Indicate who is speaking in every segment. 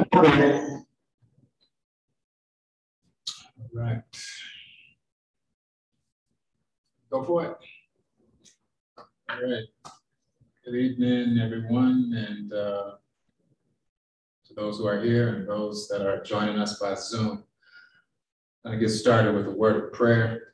Speaker 1: All right. Go for it. All right. Good evening, everyone, and to those who are here and those that are joining us by Zoom. I'm going to get started with a word of prayer.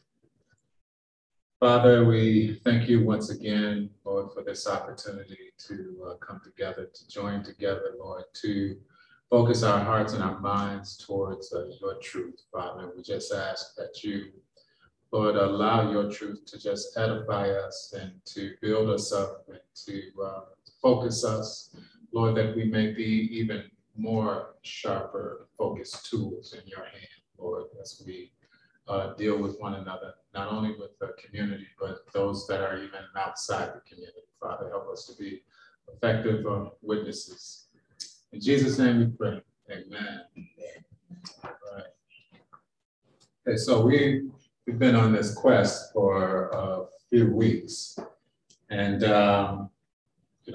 Speaker 1: Father, we thank you once again, Lord, for this opportunity to come together, to join together, Lord, to focus our hearts and our minds towards your truth, Father. We just ask that you, Lord, allow your truth to just edify us and to build us up and to focus us, Lord, that we may be even more sharper, focused tools in your hand, Lord, as we deal with one another, not only with the community, but those that are even outside the community. Father, help us to be effective witnesses. In Jesus' name we pray. Amen. All right. Okay, so we've been on this quest for a few weeks, and it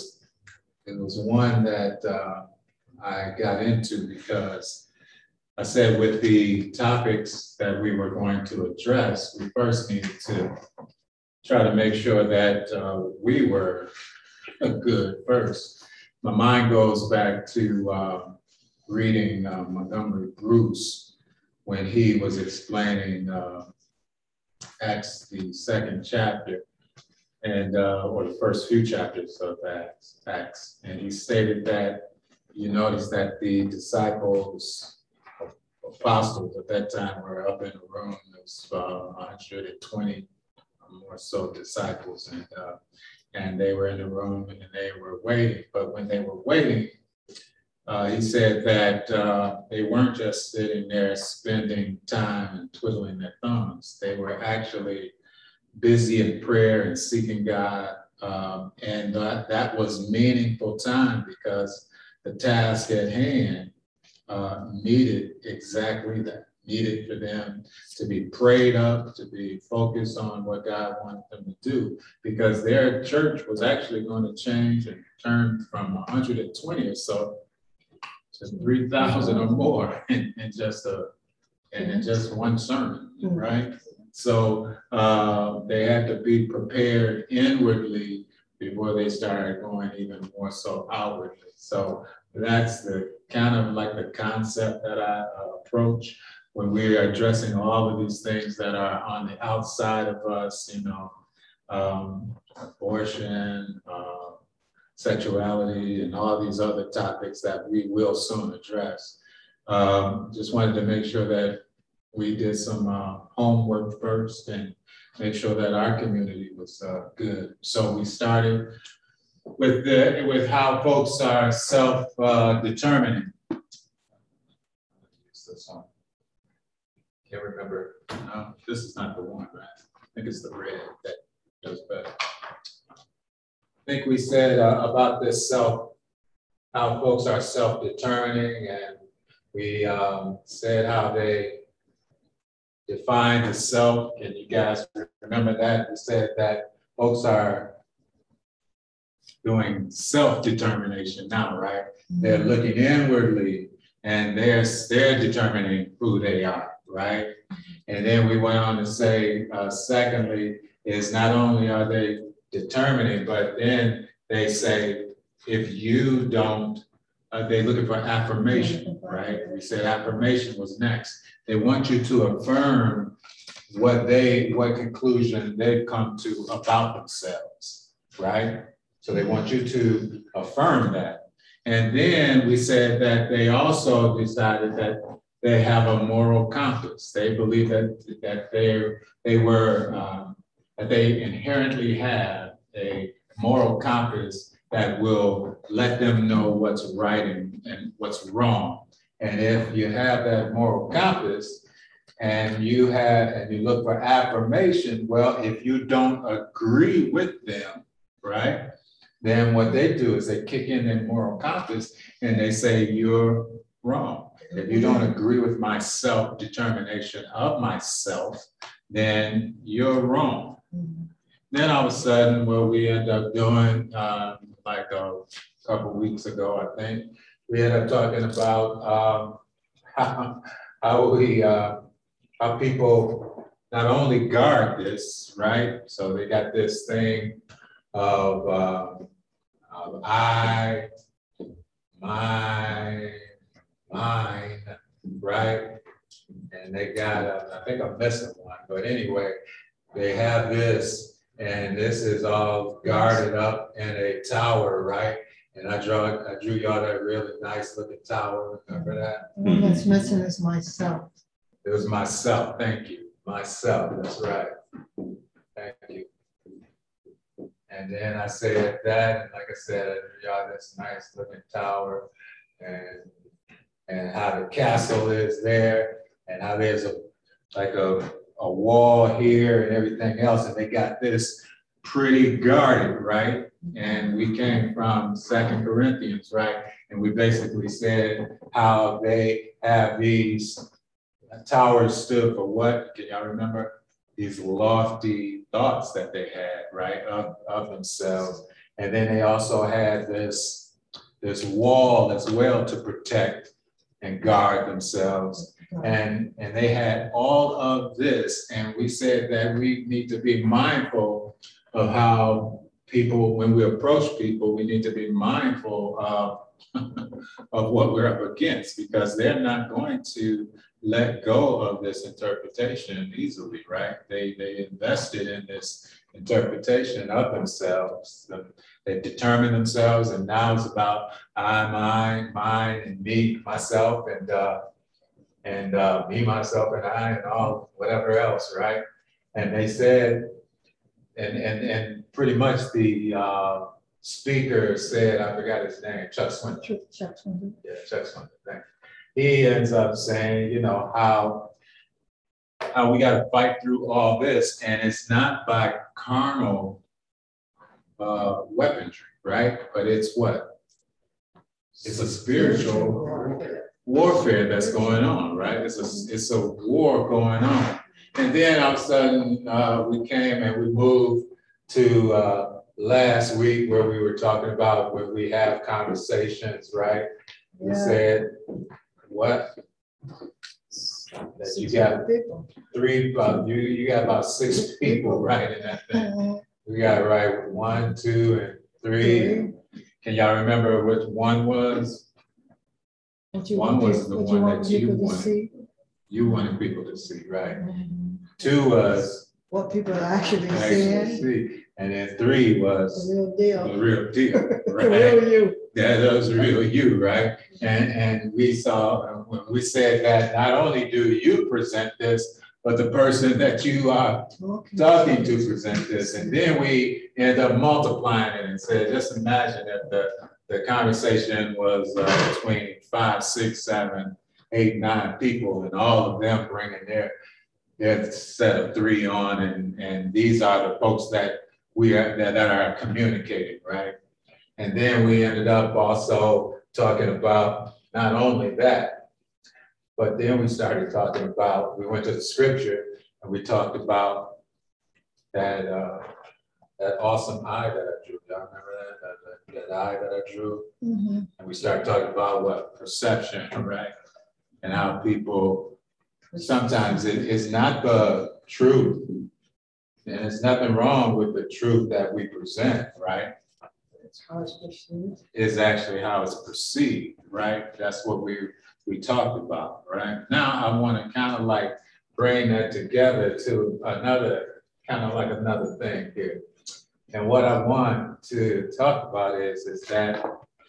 Speaker 1: was one that I got into because I said with the topics that we were going to address, we first needed to try to make sure that we were good first. My mind goes back to reading Montgomery Bruce when he was explaining Acts, the second chapter, and or the first few chapters of Acts. And he stated that you notice that the disciples, apostles at that time, were up in a room. There was 120 or more so disciples, and they were in the room and they were waiting. But when they were waiting, he said that they weren't just sitting there spending time and twiddling their thumbs. They were actually busy in prayer and seeking God. And that was meaningful time because the task at hand needed exactly that. Needed for them to be prayed up, to be focused on what God wanted them to do, because their church was actually going to change and turn from 120 or so to 3,000 or more in just one sermon, right? So they had to be prepared inwardly before they started going even more so outwardly. So that's the kind of like the concept that I approach when we are addressing all of these things that are on the outside of us, abortion, sexuality, and all these other topics that we will soon address. Just wanted to make sure that we did some homework first and make sure that our community was good. So we started with how folks are self-determining. Can't remember. No, this is not the one, right? I think it's the red that does better. I think we said about this how folks are self-determining, and we said how they define the self. Can you guys remember that? We said that folks are doing self-determination now, right? They're looking inwardly and they're determining who they are, right? And then we went on to say, secondly, is not only are they determining, but then they say, if you don't, they're looking for affirmation, right? We said affirmation was next. They want you to affirm what conclusion they've come to about themselves, right? So they want you to affirm that. And then we said that they also decided that they have a moral compass. They believe that they inherently have a moral compass that will let them know what's right and what's wrong. And if you have that moral compass and you look for affirmation, well, if you don't agree with them, right, then what they do is they kick in their moral compass and they say, you're wrong. If you don't agree with my self-determination of myself, then you're wrong. Then all of a sudden, what we end up doing, like a couple weeks ago, I think, we ended up talking about how people not only guard this, right? So they got this thing of I, my, mine, right? And they got, I think I'm missing one, but anyway, they have this, and this is all guarded up in a tower, right? And I drew y'all that really nice looking tower. Remember that?
Speaker 2: The one that's missing is myself.
Speaker 1: It was myself. Thank you. Myself. That's right. Thank you. And then I said that, and like I said, I drew y'all this nice looking tower, and how the castle is there, and how there's a wall here and everything else, and they got this pretty guarded, right? And we came from 2 Corinthians, right? And we basically said how they have these towers stood for what? Can y'all remember? These lofty thoughts that they had, right, of themselves. And then they also had this wall as well to protect and guard themselves. And they had all of this, and we said that we need to be mindful of how people, when we approach people, we need to be mindful of, of what we're up against, because they're not going to let go of this interpretation easily, right? They invested in this interpretation of themselves. They've determined themselves, and now it's about I, mine, and me, myself, and me, myself, and I, and all whatever else, right? And they said, and pretty much the speaker said, I forgot his name, Chuck Swindoll.
Speaker 2: Chuck Swindoll. Yeah,
Speaker 1: Chuck Swindoll, thank you. He ends up saying, you know, how we got to fight through all this, and it's not by carnal weaponry, right? But it's what? It's a spiritual warfare that's going on, right? It's a war going on. And then all of a sudden we came and we moved to last week where we were talking about when we have conversations, right? We said, what? That you got you got about 6 people, right, in that thing. We got right 1, 2, and 3. Can y'all remember which one was? One was the one that you wanted people to see, right? 2 was
Speaker 2: what people actually see.
Speaker 1: And then 3 was
Speaker 2: the real deal.
Speaker 1: The real deal, right?
Speaker 2: The real you.
Speaker 1: Yeah, that was the real you, right? And we saw, when we said that not only do you present this, but the person that you are talking to present this. And then we end up multiplying it and said, just imagine if the conversation was between 5, 6, 7, 8, 9 people, and all of them bringing their set of 3 on, and these are the folks that that are communicating, right? And then we ended up also talking about not only that, but then we started talking about, we went to the scripture and we talked about that that awesome eye that I drew. Y'all remember that eye that I drew? Mm-hmm. And we started talking about what? Perception, right? And how people, sometimes it's not the truth. And there's nothing wrong with the truth that we present, right?
Speaker 2: It's how it's perceived.
Speaker 1: Is actually how it's perceived, right? That's what we talked about, right? Now I want to kind of like bring that together to another, kind of like another thing here. And what I want to talk about is that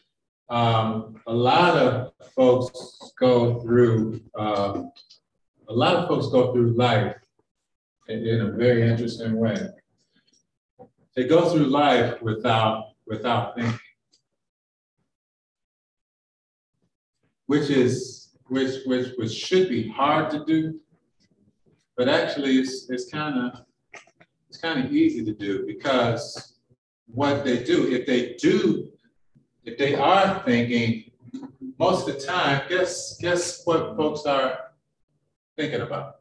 Speaker 1: a lot of folks go through life in a very interesting way. They go through life without thinking, which should be hard to do, but actually it's kind of easy to do, because what they do, if they are thinking, most of the time, guess what folks are thinking about?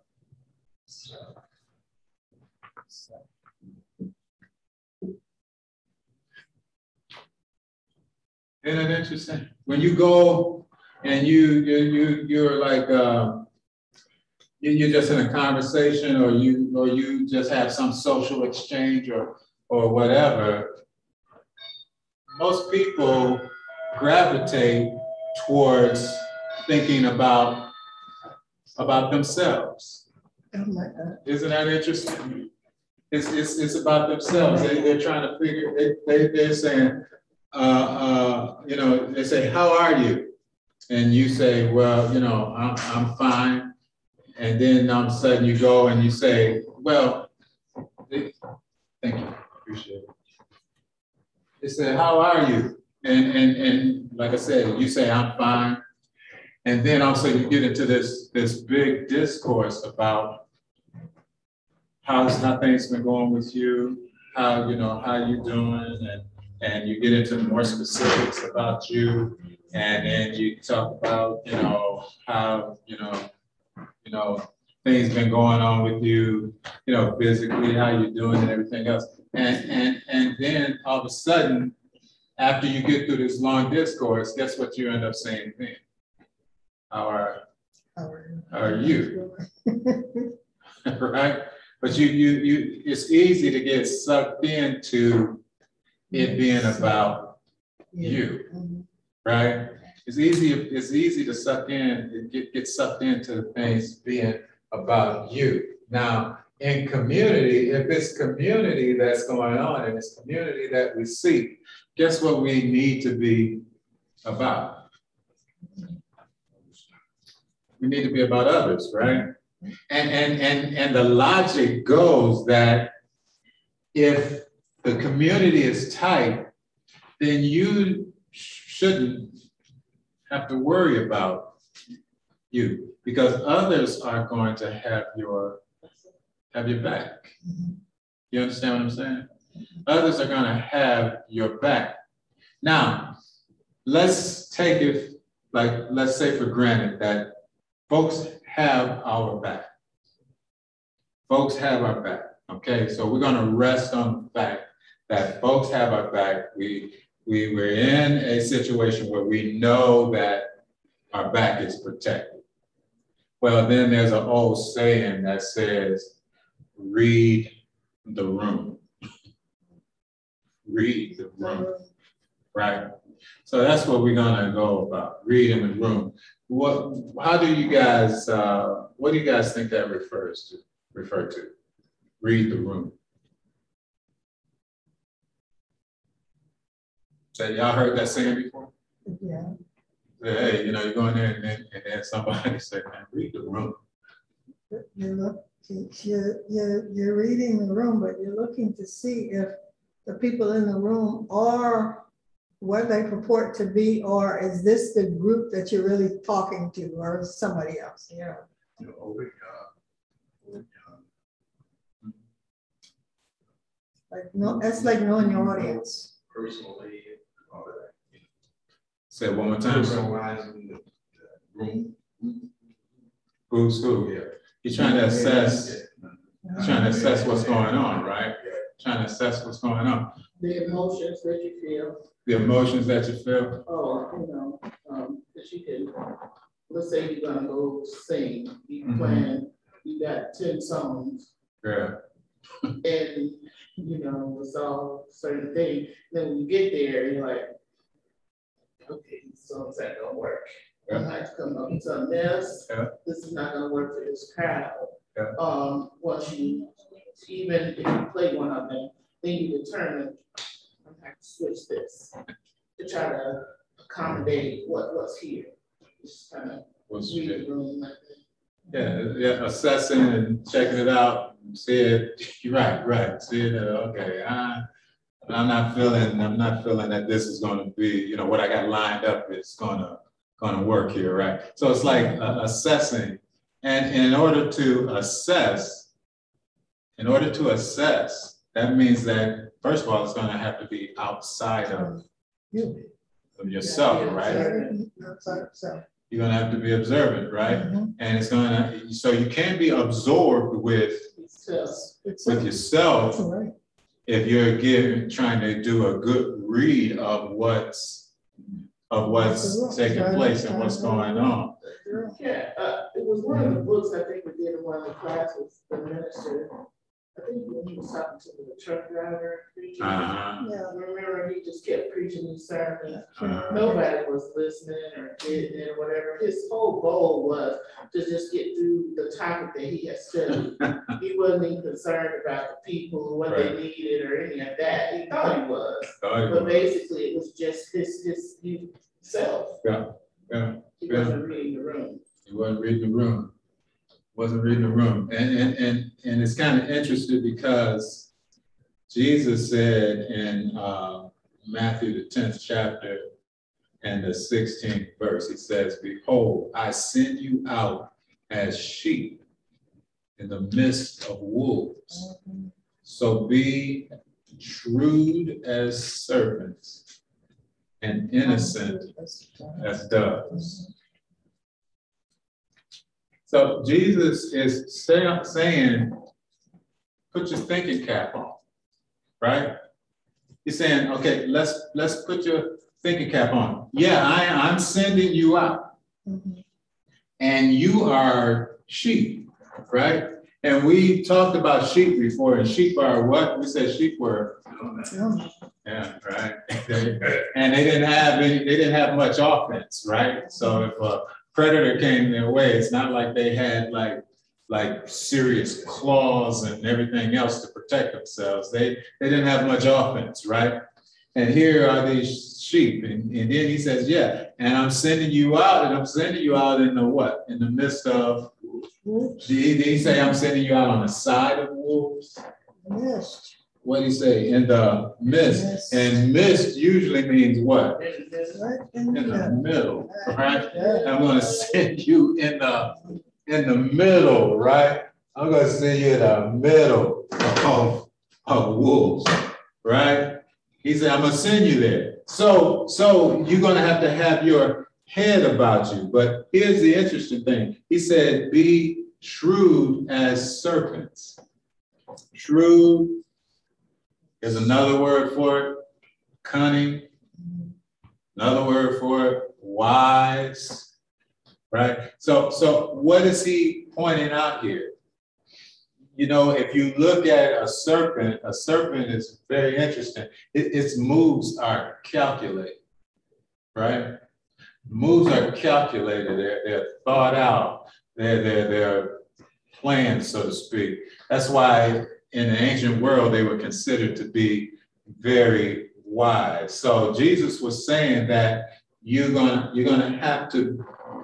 Speaker 1: Isn't it interesting? when you go and you're like you're just in a conversation, or you just have some social exchange or whatever, most people gravitate towards thinking about themselves.
Speaker 2: Oh my God.
Speaker 1: Isn't that interesting? It's about themselves. They're trying to figure. They're saying, you know, they say, "How are you?" And you say, "Well, you know, I'm fine." And then all of a sudden you go and you say, "Well, thank you, appreciate it." They say, "How are you?" And like I said, you say, "I'm fine." And then also you get into this big discourse about how things been going with you, how you doing, and you get into more specifics about you, and then you talk about how things been going on with you, physically, how you doing and everything else, and then all of a sudden, after you get through this long discourse, guess what you end up saying then? How are you? Right? But you it's easy to get sucked into it being about you, right? It's easy to suck in, get sucked into things being about you. Now, in community, if it's community that's going on and it's community that we seek, guess what we need to be about? We need to be about others, right? And the logic goes that if the community is tight, then you shouldn't have to worry about you, because others are going to have your back. You understand what I'm saying? Others are going to have your back. Now, let's take it let's say for granted that folks have our back. Folks have our back, okay? So we're gonna rest on the fact that folks have our back. We were in a situation where we know that our back is protected. Well, then there's an old saying that says, read the room. Read the room, right? So that's what we're gonna go about, reading the room. What do you guys think that refer to? Read the room. So y'all heard that saying before?
Speaker 2: Yeah.
Speaker 1: Hey, you go in there and then somebody said, "Man, read the room."
Speaker 2: You're reading the room, but you're looking to see if the people in the room are what they purport to be, or is this the group that you're really talking to, or somebody else? Like that's like knowing your audience.
Speaker 3: Personally, all of that.
Speaker 1: Say it one more time.
Speaker 3: Personalizing the room.
Speaker 1: Who's who? Yeah. You're trying to assess. Trying to assess what's going on, right? Trying to assess what's going on.
Speaker 4: The emotions that you feel.
Speaker 1: The emotions that you feel.
Speaker 4: Oh, because you can, let's say you're gonna go sing, you plan, you got 10 songs.
Speaker 1: Yeah.
Speaker 4: And it's all certain thing. Then when you get there, you're like, okay, these songs ain't gonna work. I have to come up with something else. Yeah. This is not gonna work for this crowd. Yeah. Once you, even if you play one of them, then you determine I'm gonna have to switch this to try to accommodate what's here. Just kind of read the room like that.
Speaker 1: Yeah, assessing and checking it out. See it. You're right. See it. Okay. I'm not feeling that this is going to be, what I got lined up is going to work here, right? So it's like assessing, and in order to assess, that means that first of all, it's going to have to be outside of yourself, right?
Speaker 2: Outside of self.
Speaker 1: You're going to have to be observant, right? And it's going to, so you can't be absorbed with yourself if you're trying to do a good read of what's of what's taking place and what's going on.
Speaker 4: Yeah, it was one of the books I think we did in one of the classes, the minister. I think when he was talking to the truck driver, preaching.
Speaker 1: Uh-huh.
Speaker 2: Yeah.
Speaker 4: Remember, he just kept preaching these sermons.
Speaker 1: Uh-huh.
Speaker 4: Nobody was listening or getting it or whatever. His whole goal was to just get through the topic that he had studied. He wasn't even concerned about the people, what they needed or any of that. He thought he was. But basically it was just his self.
Speaker 1: Yeah.
Speaker 4: He wasn't reading the room.
Speaker 1: He wasn't reading the room. Wasn't reading the room. And it's kind of interesting because Jesus said in Matthew, the 10th chapter and the 16th verse, he says, "Behold, I send you out as sheep in the midst of wolves. So be shrewd as serpents and innocent as doves." So Jesus is saying, put your thinking cap on, right? He's saying, okay, let's put your thinking cap on. Yeah, I'm sending you out. And you are sheep, right? And we talked about sheep before, and sheep are what? We said sheep were. Yeah, right. And they didn't have much offense, right? So if a predator came their way, it's not like they had like serious claws and everything else to protect themselves. They didn't have much offense, right? And here are these sheep, and then he says, yeah, and I'm sending you out, and I'm sending you out in the what? In the midst of, did he say I'm sending you out on the side of wolves?
Speaker 2: Mist.
Speaker 1: What did he say? In the midst. And mist usually means what?
Speaker 2: Right
Speaker 1: in the middle, right? I'm going to send you in the middle, right? I'm going to send you in the middle of wolves, right? He said, I'm going to send you there. So you're going to have your head about you. But here's the interesting thing. He said, be shrewd as serpents. Shrewd is another word for it. Cunning. Another word for it, wise, right? So what is he pointing out here? You know, if you look at a serpent is very interesting. Its moves are calculated, right? Moves are calculated. They're thought out. They're planned, so to speak. That's why in the ancient world they were considered to be very wise. So Jesus was saying that you're gonna have to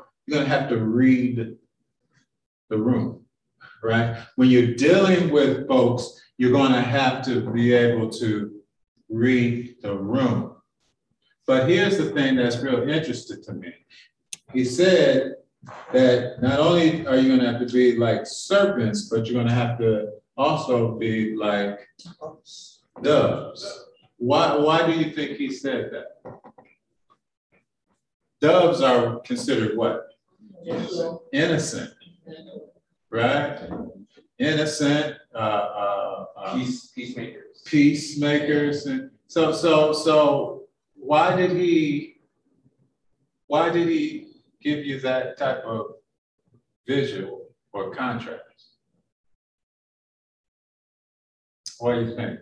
Speaker 1: read the room, right? When you're dealing with folks, you're gonna have to be able to read the room. But here's the thing that's real interesting to me. He said that not only are you gonna have to be like serpents, but you're gonna have to also be like doves. Why do you think he said that? Doves are considered what? Innocent, right? Innocent,
Speaker 3: peacemakers.
Speaker 1: Peacemakers, and so why did he give you that type of visual or contrast? What do you think?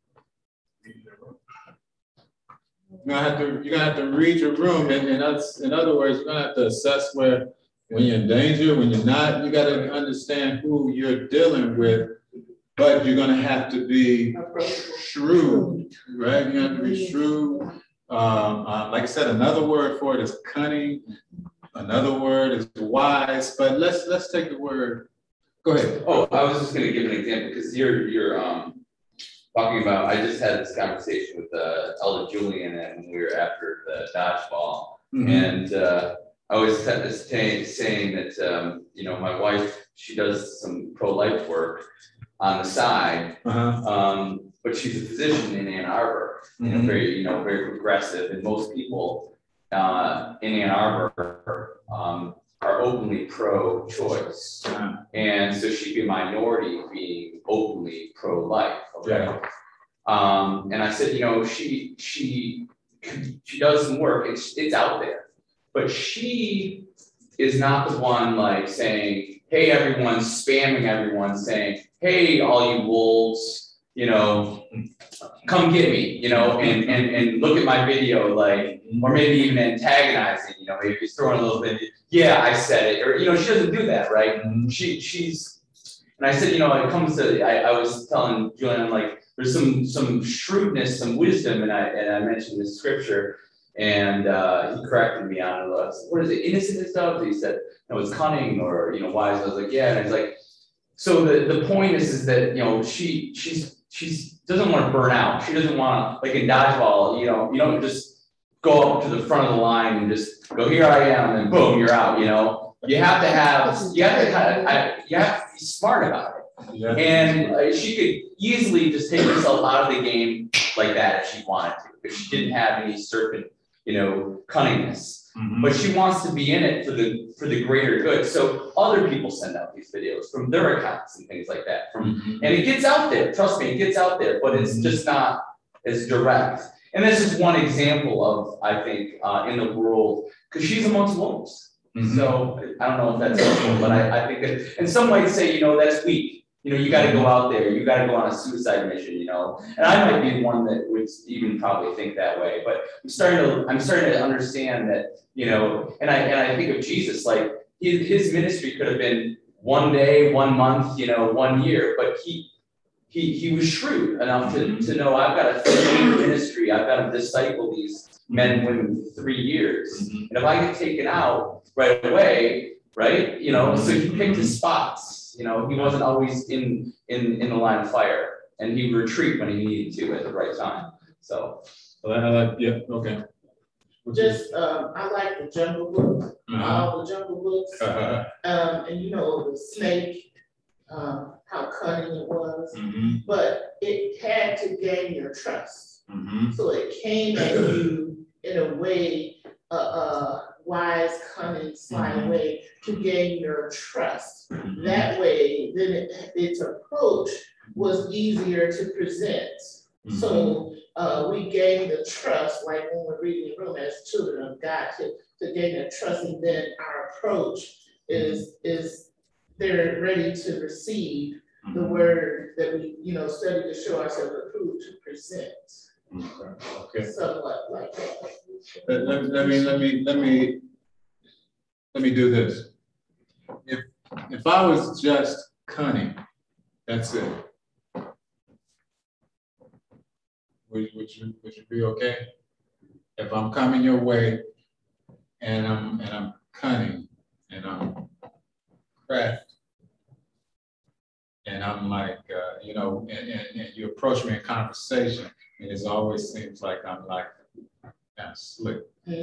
Speaker 1: You're gonna have to read your room, and in other words, you're gonna have to assess when you're in danger, when you're not. You got to understand who you're dealing with, but you're gonna have to be shrewd, right? You have to be shrewd. Like I said, another word for it is cunning. Another word is wise. But let's take the word. Go ahead.
Speaker 5: Oh, I was just gonna give an example because you're talking about, I just had this conversation with Elder Julian when we were after the dodgeball. And I was saying that, my wife, she does some pro-life work on the side, but she's a physician in Ann Arbor, very progressive. And most people in Ann Arbor are openly pro-choice. And so she'd be a minority being openly pro-life. Okay. And I said, she she does some work, it's out there. But she is not the one like saying, hey, everyone, spamming everyone, saying, hey, all you wolves, you know, come get me, you know, and look at my video, like, or maybe even antagonizing, you know, maybe he's throwing a little bit, yeah, I said it, or, you know, she doesn't do that, right? She's, and I said, you know, it comes to, I was telling Julian, like, there's some shrewdness, some wisdom, and I mentioned this scripture, and he corrected me on it. What is it, innocent and stuff? He said, no, it's cunning, or, you know, wise. I was like, yeah, and it's like, so the point is that, you know, she doesn't want to burn out. She doesn't want to, like in dodgeball, you know, you don't just go up to the front of the line and just go, here I am, and boom, you're out, you know. You have to be smart about it. Yeah. And she could easily just take herself out of the game like that if she wanted to, because she didn't have any serpent, you know, cunningness. But she wants to be in it for the greater good. So other people send out these videos from their accounts and things like that. And it gets out there. Trust me, it gets out there, but it's just not as direct. And this is one example of, I think, in the world, because she's amongst wolves. So I don't know if that's helpful, but I think that, and some might say, you know, that's weak. You know, you got to go out there. You got to go on a suicide mission. You know, and I might be one that would even probably think that way. But I'm starting to understand that. You know, and I think of Jesus, like his ministry could have been 1 day, 1 month, you know, 1 year, but he was shrewd enough to know I've got to feed ministry. I've got to disciple these men and women for 3 years, and if I get taken out right away, right, you know, so he picked his spots. You know, he wasn't always in the line of fire, and he would retreat when he needed to at the right time. So,
Speaker 1: yeah, okay.
Speaker 4: Just, I like the Jungle Book, all the Jungle Books, and you know, the snake, how cunning it was, but it had to gain your trust. So it came at you in a way, wise, cunning, sly way to gain your trust. That way, then its approach was easier to present. So we gain the trust, like when we're reading the room as children of God, to gain the trust, and then our approach is they're ready to receive the word that we, you know, study to show ourselves approved to present.
Speaker 1: Okay.
Speaker 4: Somewhat like that.
Speaker 1: Let me do this. If I was just cunning, that's it. Would you be okay? If I'm coming your way and I'm cunning and I'm crafty and I'm like you know, and you approach me in conversation and it always seems like I'm like kind of slick.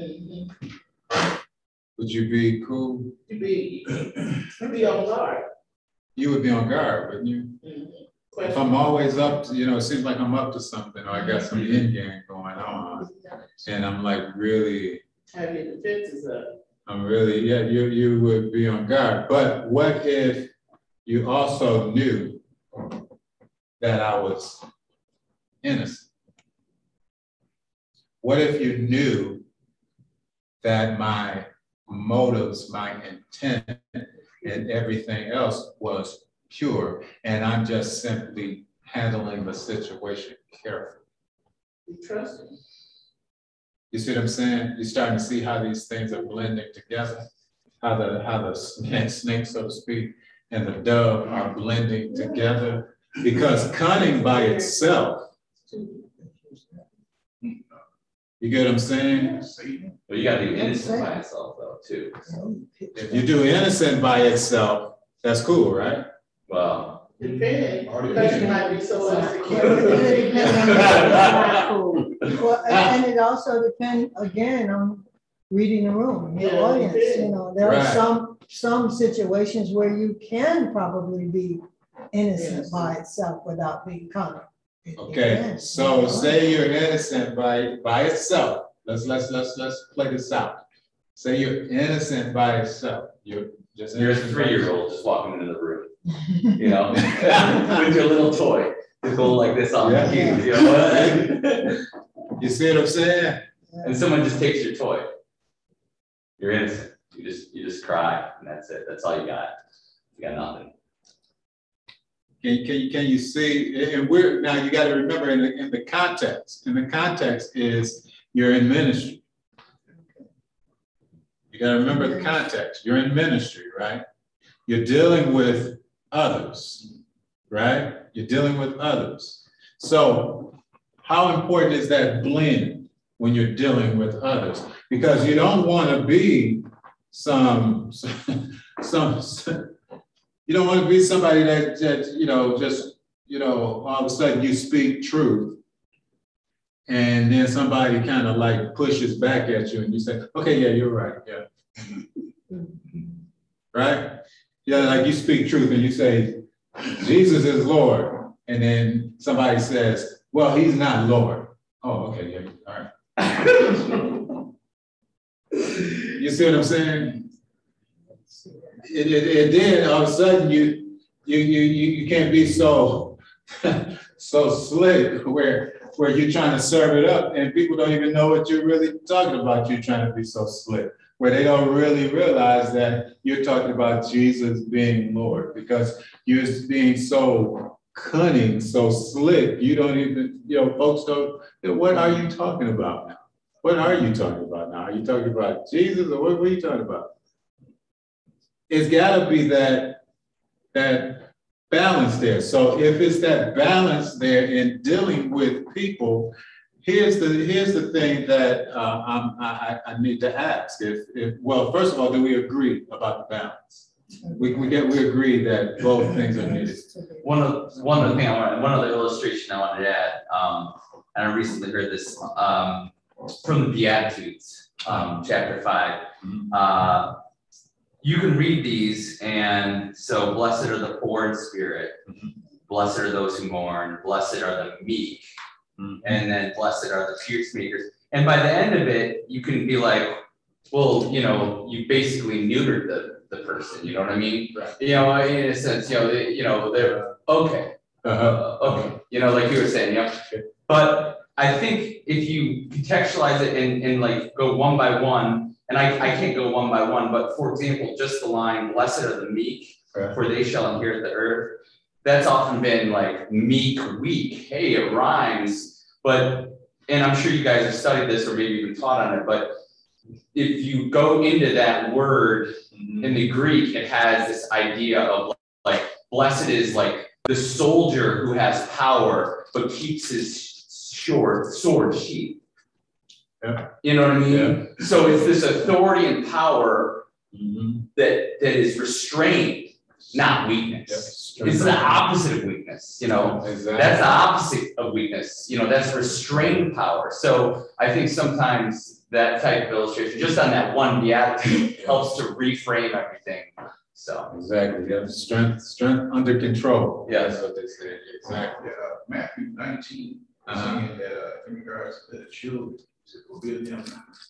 Speaker 1: Would you be cool?
Speaker 4: You'd be on guard.
Speaker 1: You would be on guard, wouldn't you? If I'm always up to, you know, it seems like I'm up to something, or I got some end game going on, and I'm like really.
Speaker 4: Have your defenses up.
Speaker 1: I'm really, yeah, you would be on guard. But what if you also knew that I was innocent? What if you knew that my motives, my intent, and everything else was pure, and I'm just simply handling the situation carefully?
Speaker 4: You trust him.
Speaker 1: You see what I'm saying? You're starting to see how these things are blending together, how the snake, so to speak, and the dove are blending together, because cunning by itself, you get what I'm saying?
Speaker 5: But you gotta do innocent by itself though, too.
Speaker 1: If you do innocent by itself, that's cool, right?
Speaker 5: Well,
Speaker 4: Depending, because you might be so insecure.
Speaker 2: Well, and it also depends, again, on reading the room, your audience. You know, there are some situations where you can probably be innocent by itself without being cunning.
Speaker 1: Okay, so say you're innocent by itself. Let's play this out. Say you're innocent by itself. You're a
Speaker 5: 3-year-old just walking into the room, you know, with your little toy to go like this on the keys, you know.
Speaker 1: You see what I'm saying?
Speaker 5: and someone just takes your toy, you're innocent. You just cry, and that's it. That's all you got. You got nothing.
Speaker 1: Can you see? And we're now. You got to remember in the context. And the context is you're in ministry. You got to remember the context. You're in ministry, right? You're dealing with others, right? You're dealing with others. So how important is that blend when you're dealing with others? Because you don't want to be you don't want to be somebody that all of a sudden you speak truth and then somebody kind of like pushes back at you and you say, okay, yeah, you're right, yeah. Right? Yeah, like you speak truth and you say, Jesus is Lord. And then somebody says, well, he's not Lord. Oh, okay, yeah, all right. You see what I'm saying? And then all of a sudden you can't be so slick where you're trying to serve it up and people don't even know what you're really talking about. You're trying to be so slick where they don't really realize that you're talking about Jesus being Lord because you're being so cunning, so slick. You don't even, folks don't, what are you talking about now? What are you talking about now? Are you talking about Jesus or what are you talking about? It's got to be that balance there. So if it's that balance there in dealing with people, here's the thing that I need to ask. Well, first of all, do we agree about the balance? We agree that both things are needed.
Speaker 5: One other illustration I wanted to add, and I recently heard this from the Beatitudes, chapter 5. You can read these, and so blessed are the poor in spirit, blessed are those who mourn, blessed are the meek, and then blessed are the peacemakers. And by the end of it, you can be like, well, you basically neutered the person, you know what I mean?
Speaker 1: Right.
Speaker 5: In a sense, they're okay. Okay. Like you were saying, But I think if you contextualize it and like go one by one, and I can't go one by one, but for example, just the line, blessed are the meek, for they shall inherit the earth. That's often been like meek, weak. Hey, it rhymes. And I'm sure you guys have studied this or maybe even taught on it, but if you go into that word in the Greek, it has this idea of like, blessed is like the soldier who has power, but keeps his sword sheathed.
Speaker 1: Yeah.
Speaker 5: You know what I mean?
Speaker 1: Yeah.
Speaker 5: So it's this authority and power that is restrained, not weakness. Yep. It's the opposite of weakness. Exactly. That's the opposite of weakness. That's restrained power. So I think sometimes that type of illustration, just on that one beatitude, helps to reframe everything. So
Speaker 1: exactly, yeah, strength under control.
Speaker 5: Yeah,
Speaker 1: that's what they say. Exactly.
Speaker 3: Matthew 19, saying that in regards to the children, to forbid them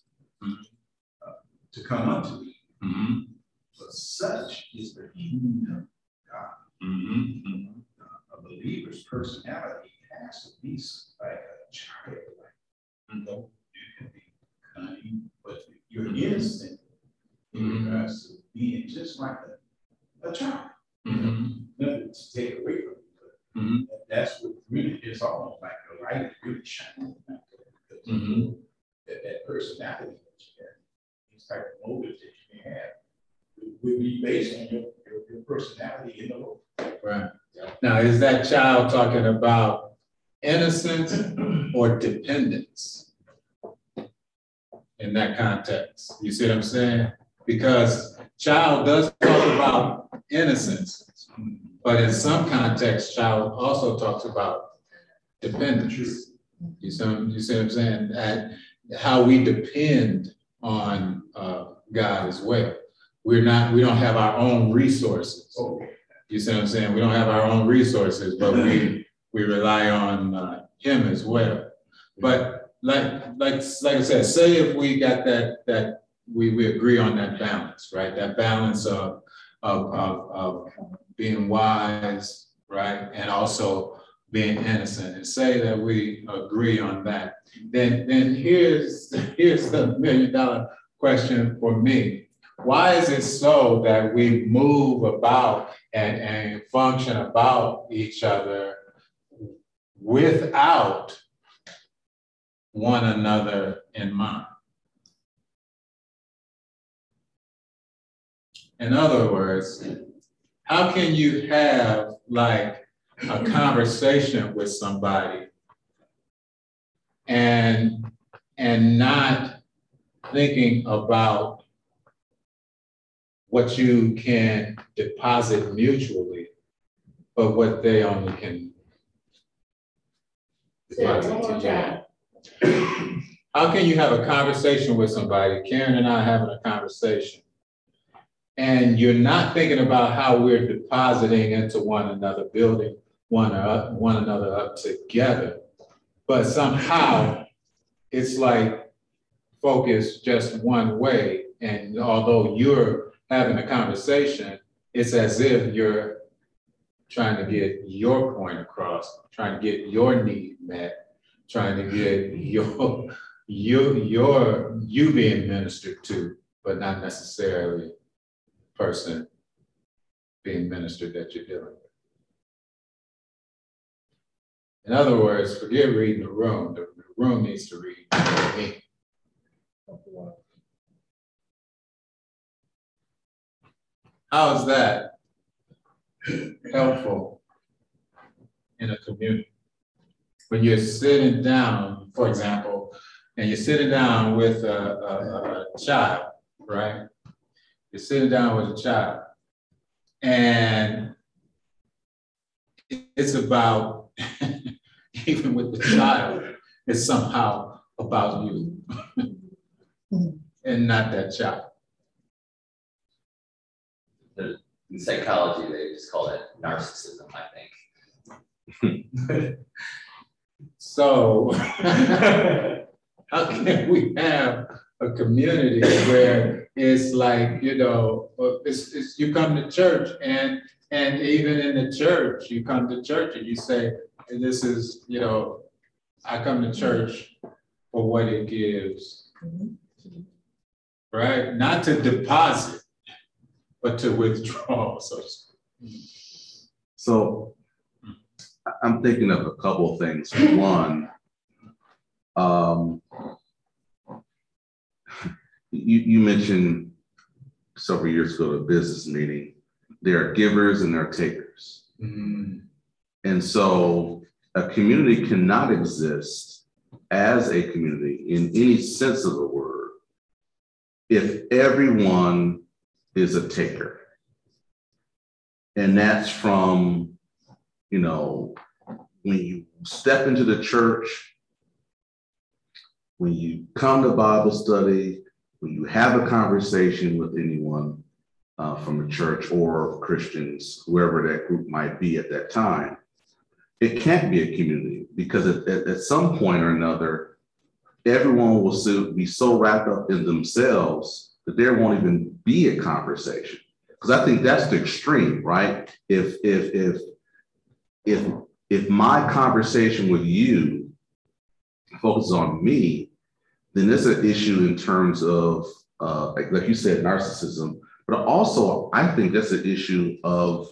Speaker 3: to come unto me. But such is the kingdom of God. A believer's personality has to be like a child. You can be cunning, but you're innocent in regards to being just like a child. Nothing to take away from you. But that's what really is almost like the light really shining. That personality that you have, these type of motives that you may have, will be based on your personality in the Lord.
Speaker 1: Right. Now, is that child talking about innocence or dependence in that context? You see what I'm saying? Because child does talk about innocence, but in some contexts, child also talks about dependence. You see what I'm saying? And how we depend on God as well. We don't have our own resources. You see what I'm saying? We don't have our own resources, but we rely on Him as well. But like I said, say if we got that we agree on that balance, right? That balance of being wise, right, and also being innocent, and say that we agree on that, then here's the $1 million question for me. Why is it so that we move about and function about each other without one another in mind? In other words, how can you have like a conversation with somebody and not thinking about what you can deposit mutually, but what they only can deposit to you? How can you have a conversation with somebody, Karen and I having a conversation, and you're not thinking about how we're depositing into one another, building one another up together, but somehow it's like focused just one way, and although you're having a conversation, it's as if you're trying to get your point across, trying to get your need met, trying to get you being ministered to, but not necessarily the person being ministered that you're dealing with. In other words, forget reading the room. The room needs to read me. How is that helpful in a community? When you're sitting down, for example, and you're sitting down with a child, right? You're sitting down with a child, and it's about, even with the child, it's somehow about you and not that child.
Speaker 5: In psychology, they just call it narcissism, I think.
Speaker 1: So how can we have a community where it's like, you know, it's you come to church, and even in the church, you come to church and you say, this is, you know, I come to church for what it gives, right? Not to deposit, but to withdraw.
Speaker 6: So I'm thinking of a couple of things. One, you mentioned several years ago at a business meeting, there are givers and there are takers.
Speaker 1: Mm-hmm.
Speaker 6: And so a community cannot exist as a community in any sense of the word if everyone is a taker. And that's from, you know, when you step into the church, when you come to Bible study, when you have a conversation with anyone from the church or Christians, whoever that group might be at that time, it can't be a community, because at some point or another, everyone will be so wrapped up in themselves that there won't even be a conversation. Because I think that's the extreme, right? If my conversation with you focuses on me, then there's an issue in terms of, like you said, narcissism. But also, I think that's an issue of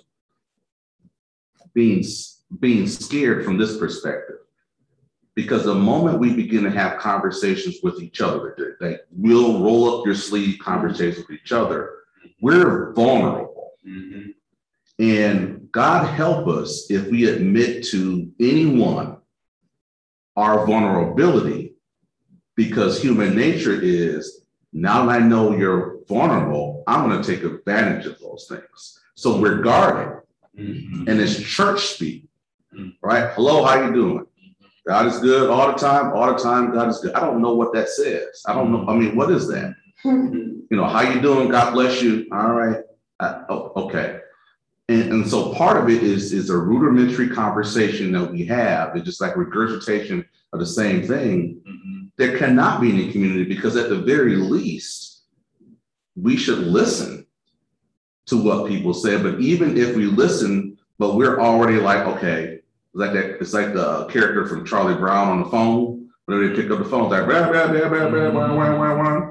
Speaker 6: being scared from this perspective. Because the moment we begin to have conversations with each other, that we'll roll up your sleeve conversations with each other, we're vulnerable.
Speaker 5: Mm-hmm.
Speaker 6: And God help us if we admit to anyone our vulnerability, because human nature is, now that I know you're vulnerable, I'm going to take advantage of those things. So we're guarded.
Speaker 5: Mm-hmm.
Speaker 6: And it's church speak, right? Hello, how you doing? God is good all the time, God is good. I don't know what that says. I don't know. I mean, what is that? You know, how you doing? God bless you. All right. Okay. And so part of it is a rudimentary conversation that we have. It's just like regurgitation of the same thing.
Speaker 5: Mm-hmm.
Speaker 6: There cannot be any community, because at the very least, we should listen to what people say. But even if we listen, but we're already like, okay, It's like the character from Charlie Brown on the phone. Whenever they pick up the phone, it's like blah, blah, blah, blah, blah, blah, blah, blah, blah.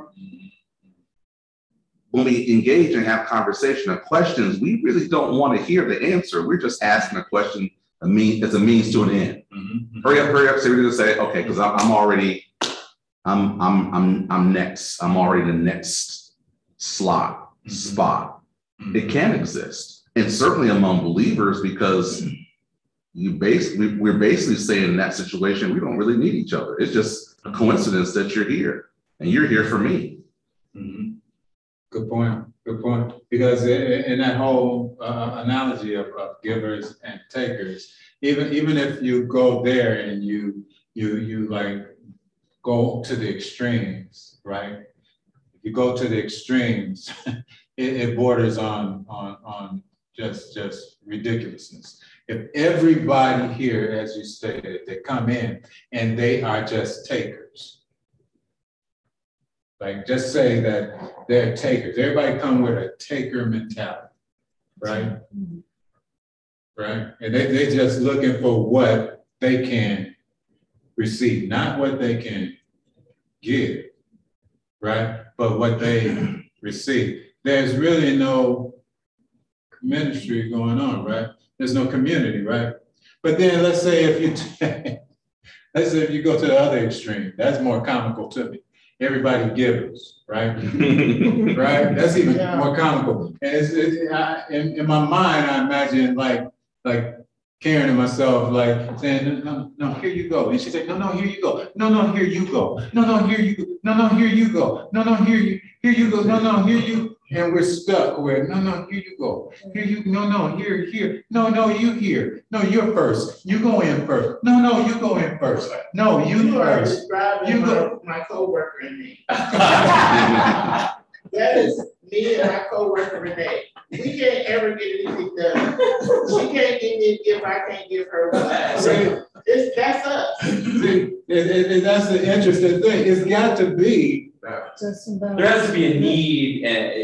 Speaker 6: When we engage and have conversation and questions, we really don't want to hear the answer. We're just asking a question as a means to an end. Hurry up. So we're gonna say, okay, because I'm next. I'm already the next spot. It can exist, and certainly among believers, because we're basically saying in that situation we don't really need each other. It's just a coincidence that you're here and you're here for me.
Speaker 1: Good point. Because in that whole analogy of givers and takers, even if you go there and you like go to the extremes, right? If you go to the extremes, it borders on just ridiculousness. If everybody here, as you stated, they come in and they are just takers. Like, just say that they're takers. Everybody come with a taker mentality, right? Right? And they're just looking for what they can receive, not what they can give, right? But what they receive. There's really no ministry going on, right? There's no community, right? But then let's say if you go to the other extreme, that's more comical to me. Everybody givers, right? Right? That's even more comical. And in my mind, I imagine like Karen and myself, like saying, no, here you go. And she said, no, here you go. No, here you go. No, here you go. No, here you go. No, here you go. No, here you. And we're stuck with, no, here you go. Here you, no, here. No, you here. No, you're first. You go in first. No, you go in first. No, you first.
Speaker 4: You go. My coworker and me. That is me and my coworker Renee. We can't ever get anything done. She can't give me a gift. I can't give her one. That's us.
Speaker 1: See, and that's the interesting thing. It's got to be.
Speaker 7: There has to be a need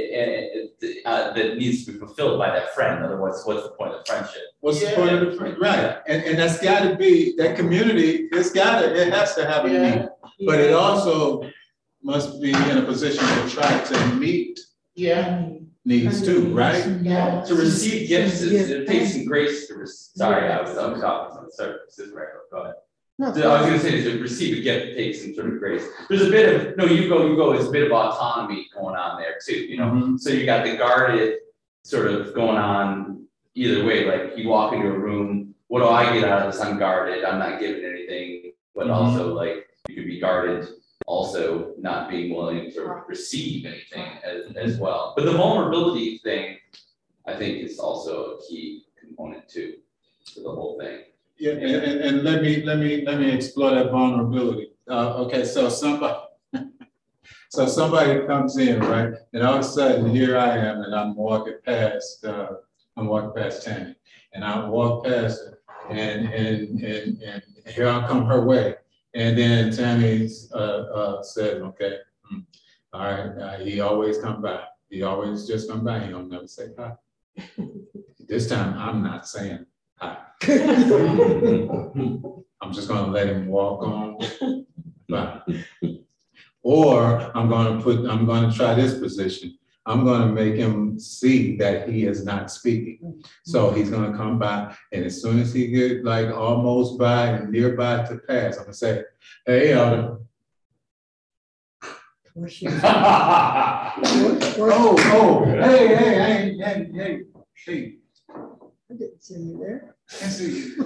Speaker 7: that needs to be fulfilled by that friend. Otherwise, what's the point of friendship?
Speaker 1: What's the point of the friend? Right. And that's got to be, that community, it has to have a need. But it also must be in a position to try to meet needs too, right?
Speaker 7: To receive gifts, it takes some grace to sorry, I'm talking on the surface. Go ahead. No, I was going to say to receive a gift takes some sort of grace. There's a bit of, no, you go, there's a bit of autonomy going on there too, you know? So you got the guarded sort of going on either way, like you walk into a room, what do I get out of this? I'm guarded, I'm not giving anything, but also like you could be guarded, also not being willing to receive anything as well. But the vulnerability thing, I think is also a key component too, to the whole thing.
Speaker 1: Yeah, and let me explore that vulnerability. Okay, so somebody comes in, right, and all of a sudden here I am, and I'm walking past Tammy, and I walk past her, and here I come her way, and then Tammy said, okay, all right, he always come by, he always just come by, he don't never say hi. This time I'm not saying hi. I'm just going to let him walk on by. Or I'm going to try this position. I'm going to make him see that he is not speaking. So he's going to come by, and as soon as he gets like almost by and nearby to pass, I'm going to say, hey, Elder. Hey.
Speaker 2: I didn't see you there.
Speaker 1: I see you.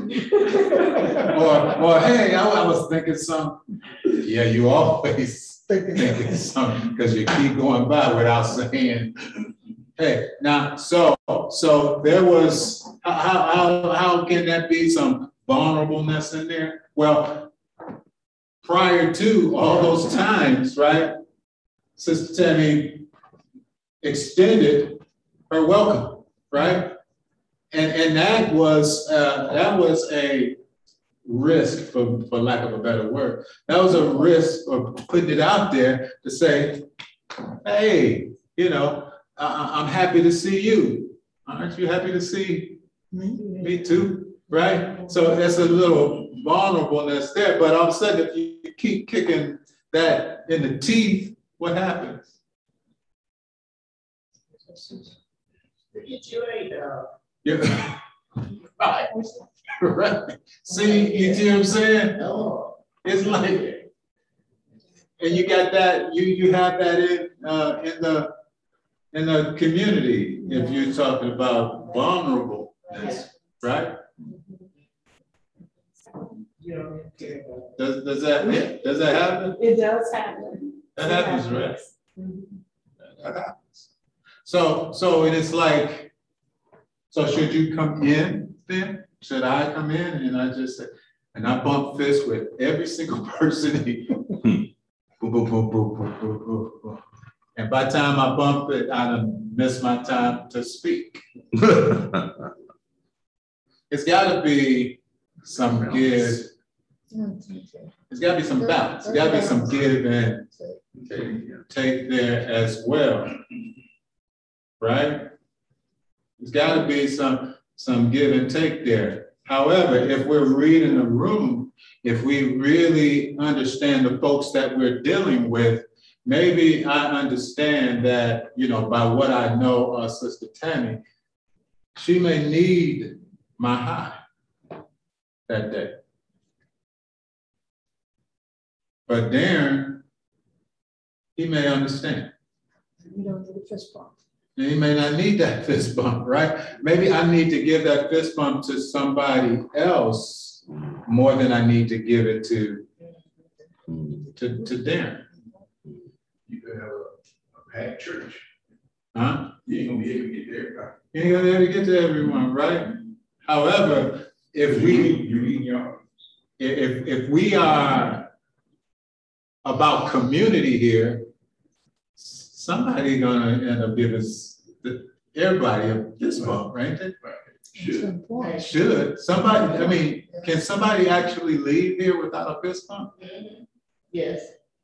Speaker 1: or hey, I was thinking something. Yeah, you always thinking something because you keep going by without saying, hey. Now, so there was, how can that be some vulnerableness in there? Well, prior to all those times, right, Sister Tammy extended her welcome, right? And that was a risk, for lack of a better word. That was a risk of putting it out there to say, hey, you know, I'm happy to see you. Aren't you happy to see me too? right? So that's a little vulnerableness there, but all of a sudden, if you keep kicking that in the teeth, what happens? Yeah. Right. Right. See, you see what I'm saying? It's like, and you got that, you have that in the community, if you're talking about vulnerableness, right? Does that happen?
Speaker 8: It does happen.
Speaker 1: That happens, right? That happens. So it is like, so should you come in then? Should I come in and I just say, and I bump fists with every single person here. Boom, boom, boom, boom, boom, boom, boom, boom. And by the time I bump it, I done miss my time to speak. It's gotta be some give. It's gotta be some balance. It's gotta be some give and take there as well. Right? There's gotta be some give and take there. However, if we're reading the room, if we really understand the folks that we're dealing with, maybe I understand that, you know, by what I know of Sister Tammy, she may need my high that day. But Darren, he may understand.
Speaker 2: You don't need a fist bump.
Speaker 1: He may not need that fist bump, right? Maybe I need to give that fist bump to somebody else more than I need to give it to Darren.
Speaker 3: You could have a packed church.
Speaker 1: Huh?
Speaker 3: You ain't gonna be able to get there.
Speaker 1: You ain't gonna be able to get to everyone, right? However, if we are about community here, somebody gonna end up giving everybody a fist bump, right? Should somebody? I mean, can somebody actually leave here without a fist bump?
Speaker 4: Yes.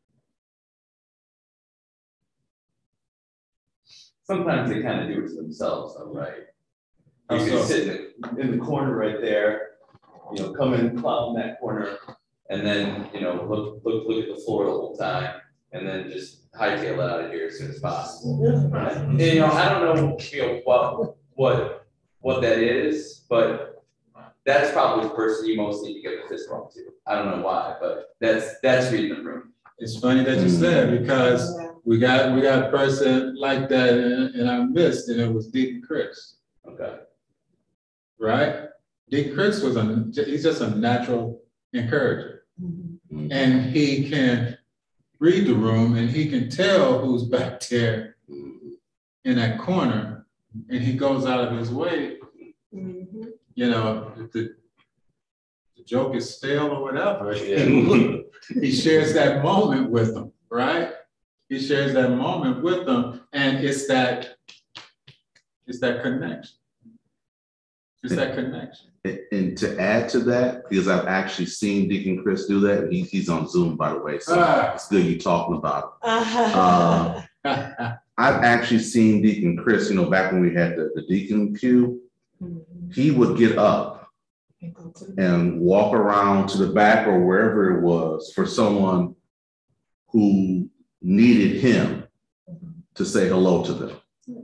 Speaker 5: Sometimes they kind of do it to themselves, though, right? You
Speaker 1: Also,
Speaker 5: can sit in the corner right there, you know, come in, clown in that corner, and then, you know, look at the floor the whole time, and then just hightail it out of here as soon as possible. And, you know, I don't know, you know, what that is, but that's probably the person you most need to give a fist bump to. I don't know why, but that's reading the room.
Speaker 1: it's funny that you said, because we got a person like that in our midst, and it was Deacon Chris.
Speaker 5: Okay.
Speaker 1: Right? Deacon Chris he's just a natural encourager.
Speaker 2: Mm-hmm.
Speaker 1: And he can read the room and he can tell who's back there in that corner, and he goes out of his way.
Speaker 2: Mm-hmm.
Speaker 1: You know, if the joke is stale or whatever, he shares that moment with them, right? He shares that moment with them, and it's that connection. It's that connection.
Speaker 6: And to add to that, because I've actually seen Deacon Chris do that, and he's on Zoom, by the way, so it's good you talking about him. I've actually seen Deacon Chris, you know, back when we had the Deacon Pew, he would get up and walk around to the back or wherever it was for someone who needed him to say hello to them.